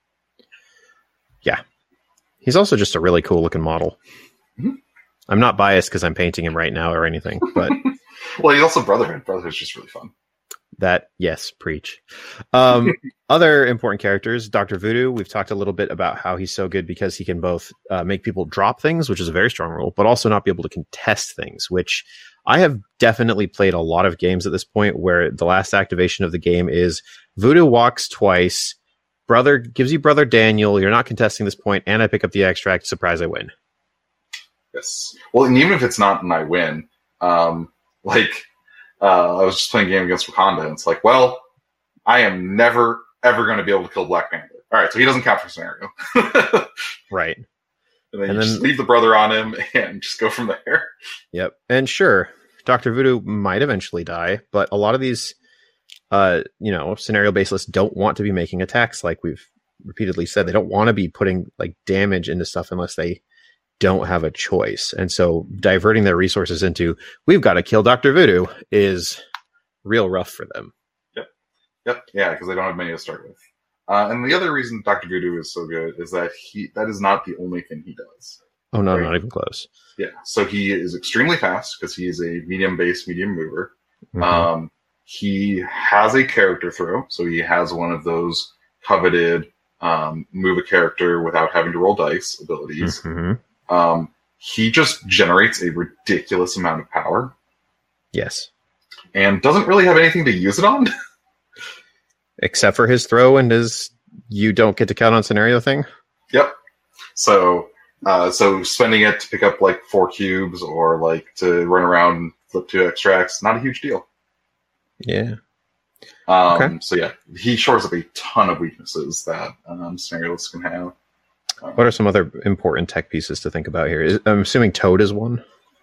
Yeah. He's also just a really cool looking model. I'm not biased because I'm painting him right now or anything, but... Well, he's also Brotherhood. Brotherhood's just really fun. That, yes, preach. Other important characters, Dr. Voodoo. We've talked a little bit about how he's so good because he can both make people drop things, which is a very strong rule, but also not be able to contest things, which I have definitely played a lot of games at this point where the last activation of the game is Voodoo walks twice, Brother gives you Brother Daniel, you're not contesting this point, and I pick up the extract, surprise, I win. Yes. Well, and even if it's not and I win, like I was just playing a game against Wakanda, and it's like, well, I am never, ever going to be able to kill Black Panther. All right, so he doesn't count for scenario. Right. And then you just leave the brother on him and just go from there. Yep. And sure, Dr. Voodoo might eventually die, but a lot of these, scenario-based lists don't want to be making attacks, like we've repeatedly said. They don't want to be putting like damage into stuff unless they don't have a choice. And so diverting their resources into, we've got to kill Dr. Voodoo is real rough for them. Yep. Yeah, because they don't have many to start with. And the other reason Dr. Voodoo is so good is that that is not the only thing he does. Oh, no, right? Not even close. Yeah. So he is extremely fast because he is a medium mover. Mm-hmm. He has a character throw. So he has one of those coveted move a character without having to roll dice abilities. Mm-hmm. He just generates a ridiculous amount of power. Yes. And doesn't really have anything to use it on. Except for his throw and his you don't get to count on scenario thing? Yep. So spending it to pick up like 4 cubes or like to run around and flip 2 extracts, not a huge deal. Yeah. Okay. So yeah, he shores up a ton of weaknesses that scenario lists can have. What are some other important tech pieces to think about here? I'm assuming Toad is one.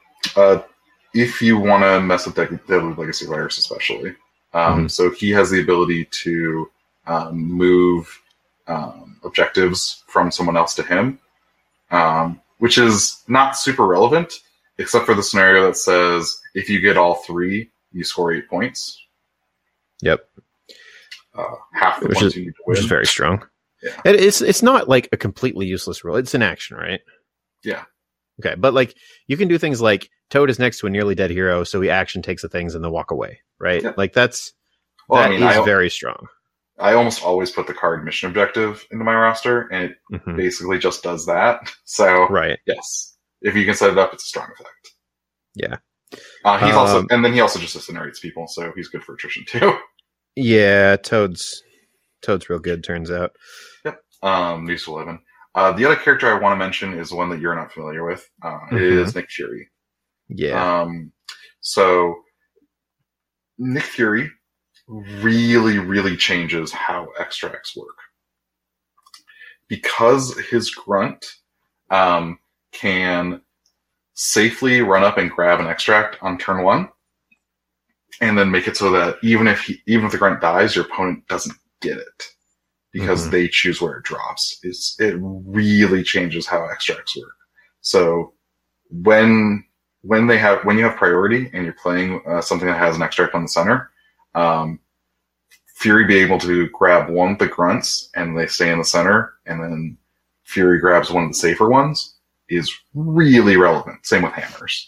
If you want to mess with Deadly Legacy Virus especially. So he has the ability to move objectives from someone else to him, which is not super relevant, except for the scenario that says if you get all 3, you score 8 points. Yep. Half the points you need to win. Which is very strong. Yeah. It's not like a completely useless rule. It's an action, right? Yeah. Okay, but like you can do things like Toad is next to a nearly dead hero, so he action takes the things and then walk away, right? Yeah. Like that is very strong. I almost always put the card mission objective into my roster, and it basically just does that. So right, yes, if you can set it up, it's a strong effect. Yeah, he also just incinerates people, so he's good for attrition too. Yeah, Toad's real good. Turns out. Yep. News 11. The other character I want to mention is one that you're not familiar with. It is Nick Fury. Yeah. So Nick Fury really, really changes how extracts work. Because his grunt can safely run up and grab an extract on turn 1, and then make it so that even if the grunt dies, your opponent doesn't get it. Because they choose where it drops. It really changes how extracts work. So when you have priority and you're playing something that has an extract on the center, Fury be able to grab one of the grunts and they stay in the center, and then Fury grabs one of the safer ones is really relevant. Same with hammers.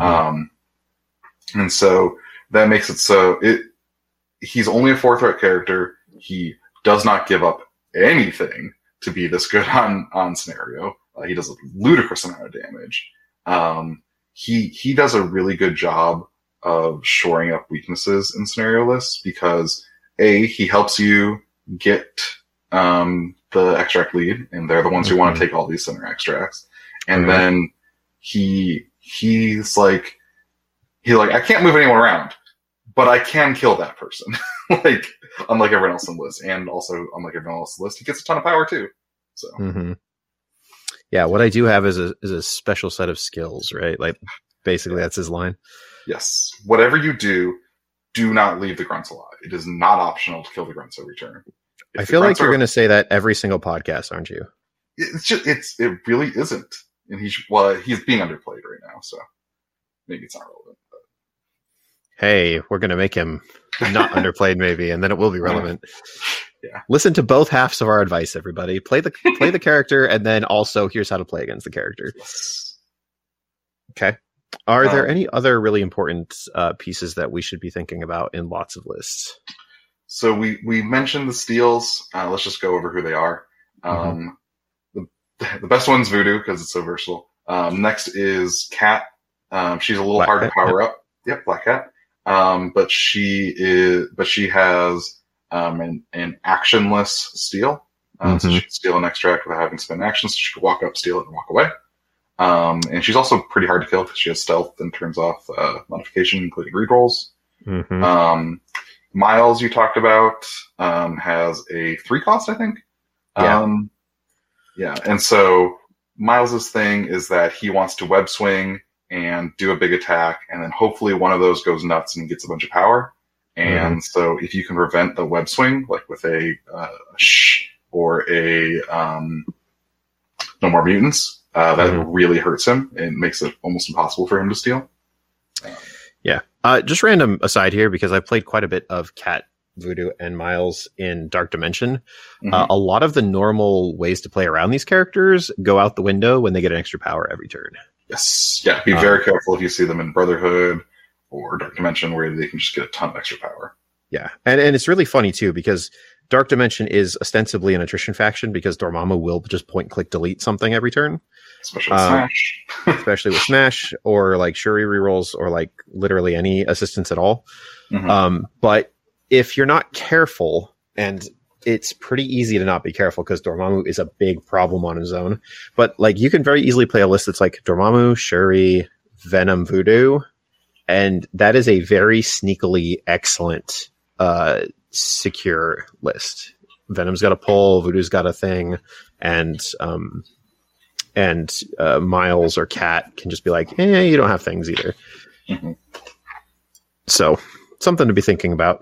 And so that makes it so he's only a 4-threat character. He does not give up anything to be this good on scenario. He does a ludicrous amount of damage. He does a really good job of shoring up weaknesses in scenario lists because he helps you get the extract lead, and they're the ones who want to take all these center extracts. And then he's like, I can't move anyone around, but I can kill that person. Like, unlike everyone else on the list, and also unlike everyone else on the list, he gets a ton of power too. So, yeah, what I do have is a special set of skills, right? Like, basically, that's his line. Yes, whatever you do not leave the grunts alive. It is not optional to kill the grunts every turn. I feel like you're going to say that every single podcast, aren't you? It really isn't, and he's being underplayed right now, so maybe it's not relevant. But. Hey, we're going to make him not underplayed, maybe, and then it will be relevant. Yeah. Listen to both halves of our advice, everybody. Play the character, and then also here's how to play against the character. Yes. Okay. Are there any other really important pieces that we should be thinking about in lots of lists? So we mentioned the steals. Let's just go over who they are. The best one's Voodoo because it's so versatile. Next is Cat. She's a little hard to power up. Yep, Black Cat. But she has an actionless steal. So she can steal an extract without having to spend action. So she can walk up, steal it, and walk away. And she's also pretty hard to kill because she has stealth and turns off modification, including rerolls. Mm-hmm. Miles, you talked about, has a 3 cost, I think. Yeah. And so Miles's thing is that he wants to web swing and do a big attack, and then hopefully one of those goes nuts and gets a bunch of power. And so if you can prevent the web swing, like with a or a No More Mutants, that really hurts him and makes it almost impossible for him to steal. Yeah. Just random aside here, because I played quite a bit of Cat, Voodoo, and Miles in Dark Dimension. A lot of the normal ways to play around these characters go out the window when they get an extra power every turn. Yes. Yeah, be very careful if you see them in Brotherhood or Dark Dimension, where they can just get a ton of extra power. Yeah. And it's really funny, too, because Dark Dimension is ostensibly an attrition faction, because Dormammu will just point-click delete something every turn. Especially with Smash. Especially with Smash, or like Shuri rerolls, or like literally any assistance at all. But if you're not careful, and it's pretty easy to not be careful because Dormammu is a big problem on his own, but like you can very easily play a list that's like Dormammu, Shuri, Venom, Voodoo, and that is a very sneakily excellent secure list. Venom's got a pull, Voodoo's got a thing, and Miles or Cat can just be like, you don't have things either. So something to be thinking about.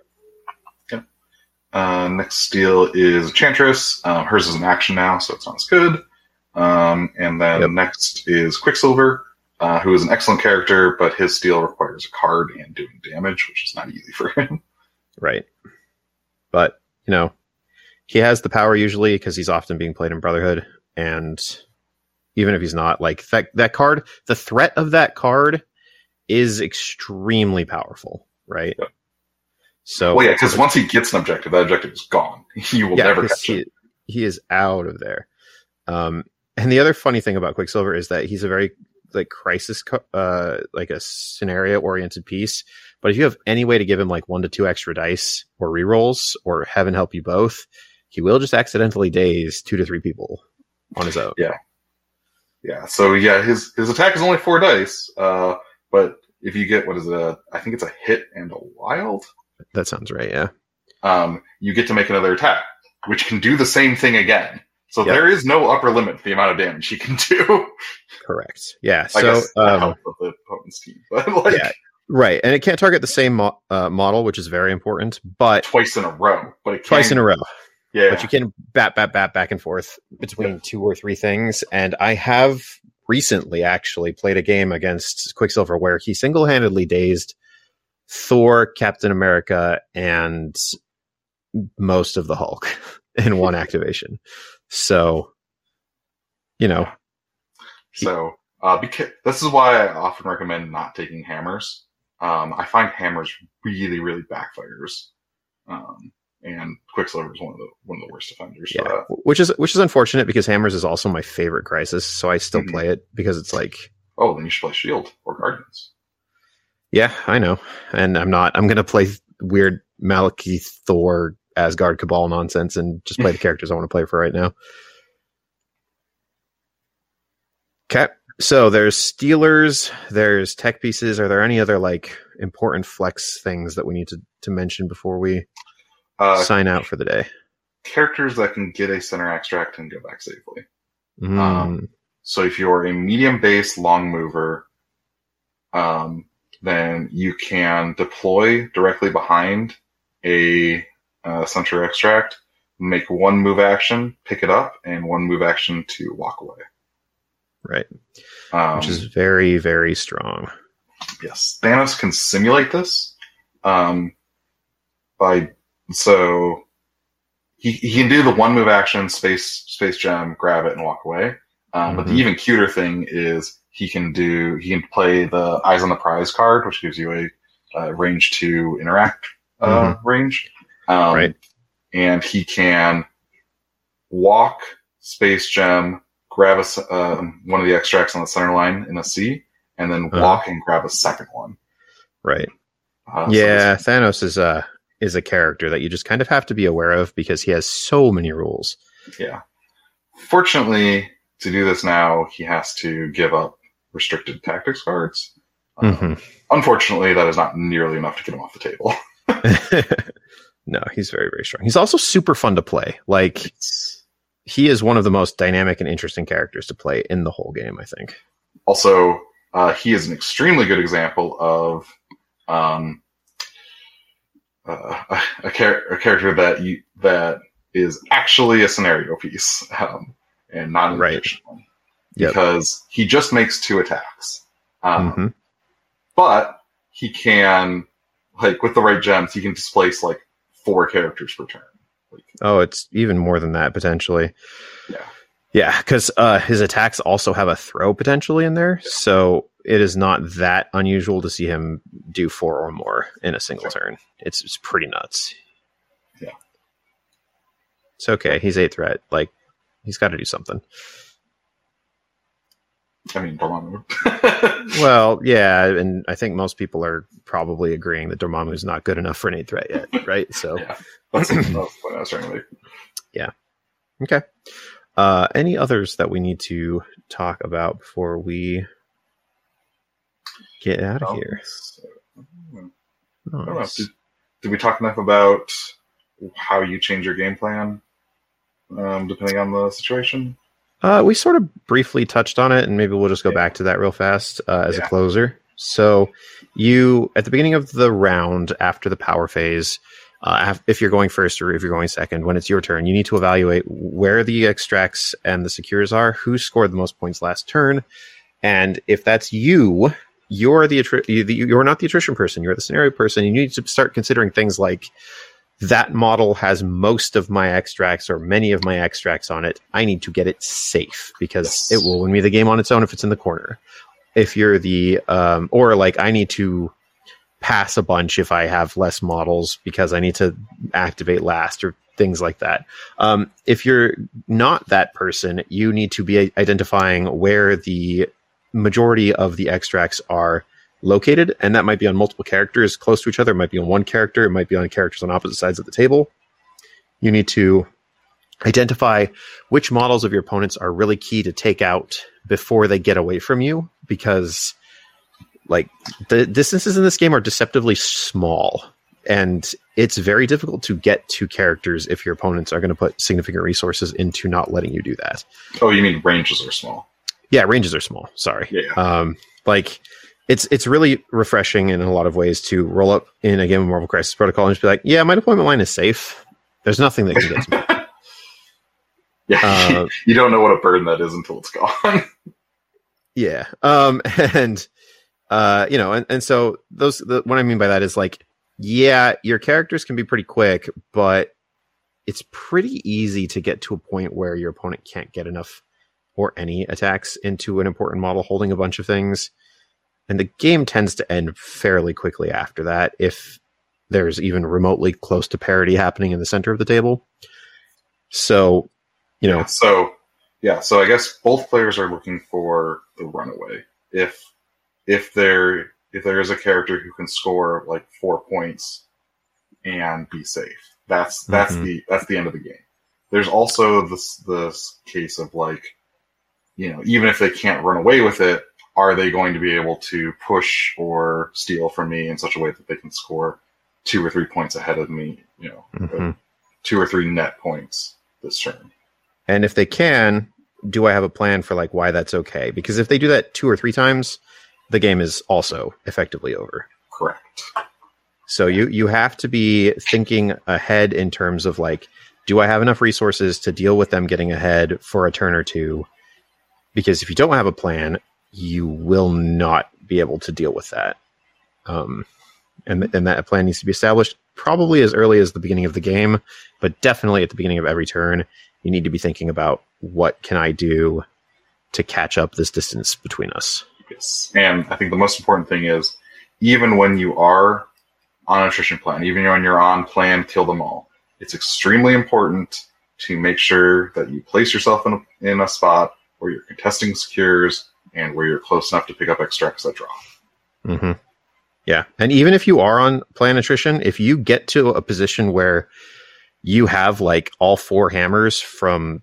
Next steal is Enchantress. Hers is an action now, so it's not as good. And then next is Quicksilver, who is an excellent character, but his steal requires a card and doing damage, which is not easy for him. Right. But, he has the power usually because he's often being played in Brotherhood. And even if he's not, like that card, the threat of that card is extremely powerful, right? Yep. So, well, yeah, because once he gets an objective, that objective is gone. You will never catch it. He is out of there. And the other funny thing about Quicksilver is that he's a very like crisis, like a scenario oriented piece. But if you have any way to give him like 1 to 2 extra dice or rerolls, or heaven help you both, he will just accidentally daze 2 to 3 people on his own. Yeah. So yeah, his attack is only 4 dice. But if you get I think it's a hit and a wild. That sounds right, yeah. You get to make another attack, which can do the same thing again. So there is no upper limit to the amount of damage he can do. Correct. Yeah. I guess that helps with the opponent's team. But yeah, right. And it can't target the same model, which is very important. But twice in a row. But it can, twice in a row. Yeah. But you can bat back and forth between 2 or 3 things. And I have recently actually played a game against Quicksilver where he single-handedly dazed Thor, Captain America, and most of the Hulk in one activation. So, So, this is why I often recommend not taking hammers. I find hammers really, really backfires. And Quicksilver is one of the worst offenders for that. Which is unfortunate because hammers is also my favorite crisis, so I still play it because it's like, oh, then you should play Shield or Guardians. Yeah, I know. And I'm going to play weird Malekith, Thor, Asgard, Cabal nonsense and just play the characters I want to play for right now. Okay. So there's Stealers, there's tech pieces. Are there any other like important flex things that we need to mention before we sign out for the day? Characters that can get a center extract and go back safely. So if you're a medium base long mover, then you can deploy directly behind a center extract, make 1 move action, pick it up, and 1 move action to walk away. Right. Which is very, very strong. Yes. Thanos can simulate this. So he can do the 1 move action, space gem, grab it, and walk away. But the even cuter thing is he can play the Eyes on the Prize card, which gives you a range to interact range. Right. And he can walk, space gem, grab one of the extracts on the center line in a C, and then walk and grab a second one. Right. Thanos is a character that you just kind of have to be aware of because he has so many rules. Yeah. Fortunately, to do this now, he has to give up restricted tactics cards. Unfortunately, that is not nearly enough to get him off the table. No, he's very, very strong. He's also super fun to play. Like, he is one of the most dynamic and interesting characters to play in the whole game, I think. Also, he is an extremely good example of a character that is actually a scenario piece and not an fiction one. Because he just makes 2 attacks. But he can, like, with the right gems, he can displace, like, 4 characters per turn. Like, it's even more than that, potentially. Yeah. Yeah, because his attacks also have a throw potentially in there, so it is not that unusual to see him do 4 or more in a single turn. It's pretty nuts. Yeah. It's okay. He's 8 threat. Like, he's got to do something. I mean, Dormammu. Well, yeah, and I think most people are probably agreeing that Dormammu is not good enough for an 8 threat yet, right? So yeah, that's the point I was trying to make. Yeah. Okay. Any others that we need to talk about before we get out of here? I don't know. Did we talk enough about how you change your game plan depending on the situation? We sort of briefly touched on it, and maybe we'll just go back to that real fast as a closer. So you, at the beginning of the round, after the power phase, if you're going first or if you're going second, when it's your turn, you need to evaluate where the extracts and the secures are, who scored the most points last turn, and if that's you, you're not the attrition person, you're the scenario person. You need to start considering things like, that model has most of my extracts or many of my extracts on it. I need to get it safe because it will win me the game on its own if it's in the corner. If you're the, or like I need to pass a bunch if I have less models because I need to activate last or things like that. If you're not that person, you need to be identifying where the majority of the extracts are located, and that might be on multiple characters close to each other. It might be on one character. It might be on characters on opposite sides of the table. You need to identify which models of your opponents are really key to take out before they get away from you, because like the distances in this game are deceptively small, and it's very difficult to get to characters if your opponents are going to put significant resources into not letting you do that. Oh, you mean ranges are small? Yeah, ranges are small. Sorry. Yeah. Like, it's really refreshing in a lot of ways to roll up in a game of Marvel Crisis Protocol and just be like, yeah, my deployment line is safe. There's nothing that can get to me. Yeah, you don't know what a burden that is until it's gone. Yeah. And so what I mean by that is like, yeah, your characters can be pretty quick, but it's pretty easy to get to a point where your opponent can't get enough or any attacks into an important model holding a bunch of things. And the game tends to end fairly quickly after that, if there's even remotely close to parity happening in the center of the table. So, So I guess both players are looking for the runaway. If there is a character who can score like 4 points and be safe, that's the end of the game. There's also this case of like, even if they can't run away with it, are they going to be able to push or steal from me in such a way that they can score 2 or 3 points ahead of me, 2 or 3 net points this turn? And if they can, do I have a plan for like why that's okay? Because if they do that 2 or 3 times, the game is also effectively over. Correct. So you have to be thinking ahead in terms of like, do I have enough resources to deal with them getting ahead for a turn or two? Because if you don't have a plan, you will not be able to deal with that. And that plan needs to be established probably as early as the beginning of the game, but definitely at the beginning of every turn, you need to be thinking about what can I do to catch up this distance between us. Yes. And I think the most important thing is, even when you are on a attrition plan, even when you're on plan, kill them all, it's extremely important to make sure that you place yourself in a spot where you're contesting secures and where you're close enough to pick up extracts that drop. Mm-hmm. Yeah. And even if you are on plan attrition, if you get to a position where you have like all 4 hammers from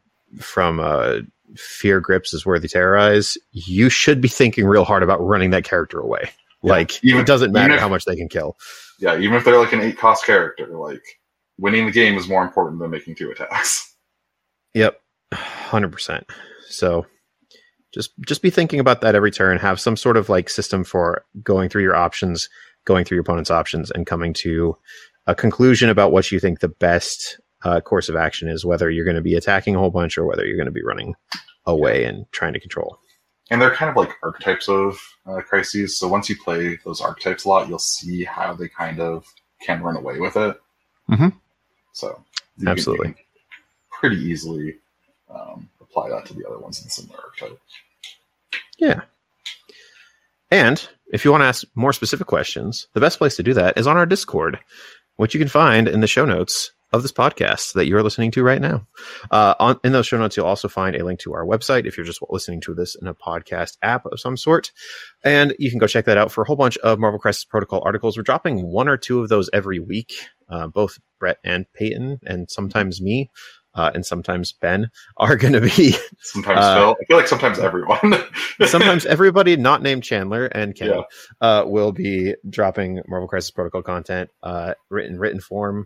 Fear Grips is Worthy Terrorize, you should be thinking real hard about running that character away. Like, it doesn't matter how much they can kill. Yeah, even if they're like an 8-cost character, like, winning the game is more important than making 2 attacks. Yep, 100%. So just be thinking about that every turn. Have some sort of like system for going through your options, going through your opponent's options, and coming to a conclusion about what you think the best course of action is, whether you're going to be attacking a whole bunch or whether you're going to be running away and trying to control. And they're kind of like archetypes of crises. So once you play those archetypes a lot, you'll see how they kind of can run away with it. Mm-hmm. So absolutely, you can pretty easily apply that to the other ones in similar archetype. Yeah. And if you want to ask more specific questions, the best place to do that is on our Discord, which you can find in the show notes of this podcast that you're listening to right now. In those show notes, you'll also find a link to our website if you're just listening to this in a podcast app of some sort. And you can go check that out for a whole bunch of Marvel Crisis Protocol articles. We're dropping 1 or 2 of those every week. Both Brett and Peyton, and sometimes me, and sometimes Ben, are going to be... Sometimes Phil. I feel like sometimes everyone. Sometimes everybody not named Chandler and Ken will be dropping Marvel Crisis Protocol content written form.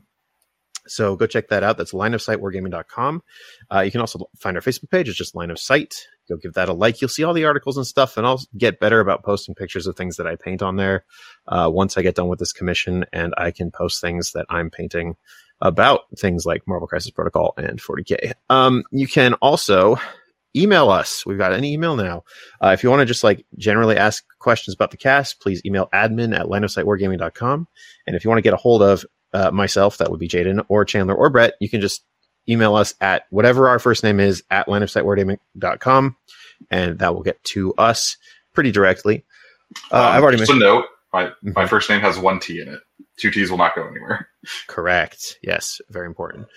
So go check that out. That's lineofsightwargaming.com. You can also find our Facebook page. It's just Line of Sight. Go give that a like. You'll see all the articles and stuff, and I'll get better about posting pictures of things that I paint on there once I get done with this commission, and I can post things that I'm painting about things like Marvel Crisis Protocol and 40K. You can also email us. We've got an email now. If you want to just like generally ask questions about the cast, please email admin@lineofsightwargaming.com. And if you want to get a hold of myself, that would be Jaden or Chandler or Brett, you can just email us at whatever our first name is at lineofsightwargaming.com, and that will get to us pretty directly. I've already mentioned. Just a note, my first name has 1 T in it. 2 T's will not go anywhere. Correct. Yes, very important.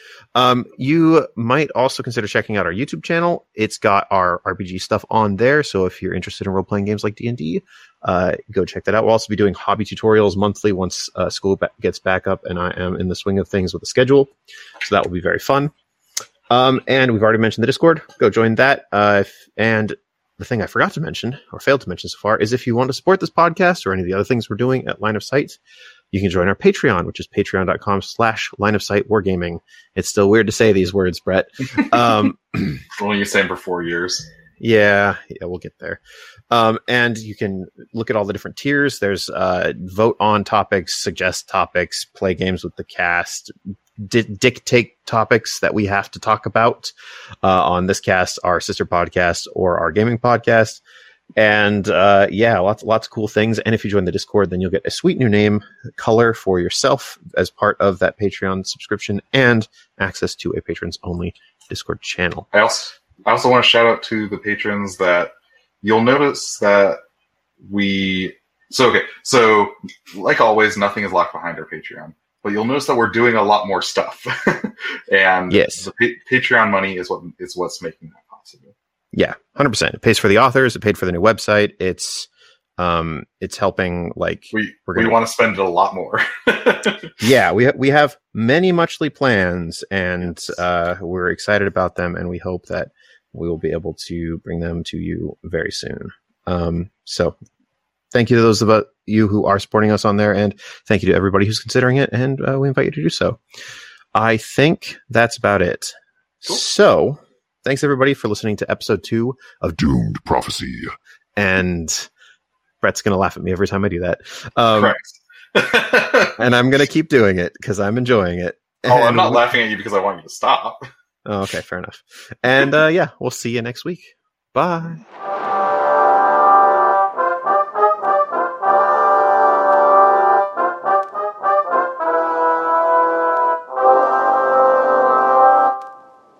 You might also consider checking out our YouTube channel. It's got our RPG stuff on there, so if you're interested in role-playing games like D&D, go check that out. We'll also be doing hobby tutorials monthly once school gets back up and I am in the swing of things with the schedule, so that will be very fun. And we've already mentioned the Discord. Go join that. And the thing I forgot to mention, or failed to mention so far, is if you want to support this podcast or any of the other things we're doing at Line of Sight, you can join our Patreon, which is patreon.com/lineofsightwargaming. It's still weird to say these words, Brett. Only you say them for 4 years. Yeah, we'll get there. And you can look at all the different tiers. There's vote on topics, suggest topics, play games with the cast, dictate topics that we have to talk about on this cast, our sister podcast, or our gaming podcast. And lots of cool things. And if you join the Discord, then you'll get a sweet new name color for yourself as part of that Patreon subscription and access to a patrons only Discord channel. I also want to shout out to the patrons that you'll notice that so like always, nothing is locked behind our Patreon, but you'll notice that we're doing a lot more stuff. And yes, the Patreon money is what's making that possible. Yeah, 100%. It pays for the authors. It paid for the new website. It's helping. Like we want to spend it a lot more. Yeah, we have many muchly plans, and we're excited about them, and we hope that we will be able to bring them to you very soon. So thank you to those of you who are supporting us on there, and thank you to everybody who's considering it, and we invite you to do so. I think that's about it. Cool. So thanks everybody for listening to episode 2 of Doomed Prophecy. And Brett's going to laugh at me every time I do that. And I'm going to keep doing it because I'm enjoying it. I'm not laughing at you because I want you to stop. Oh, okay, fair enough. And we'll see you next week. Bye.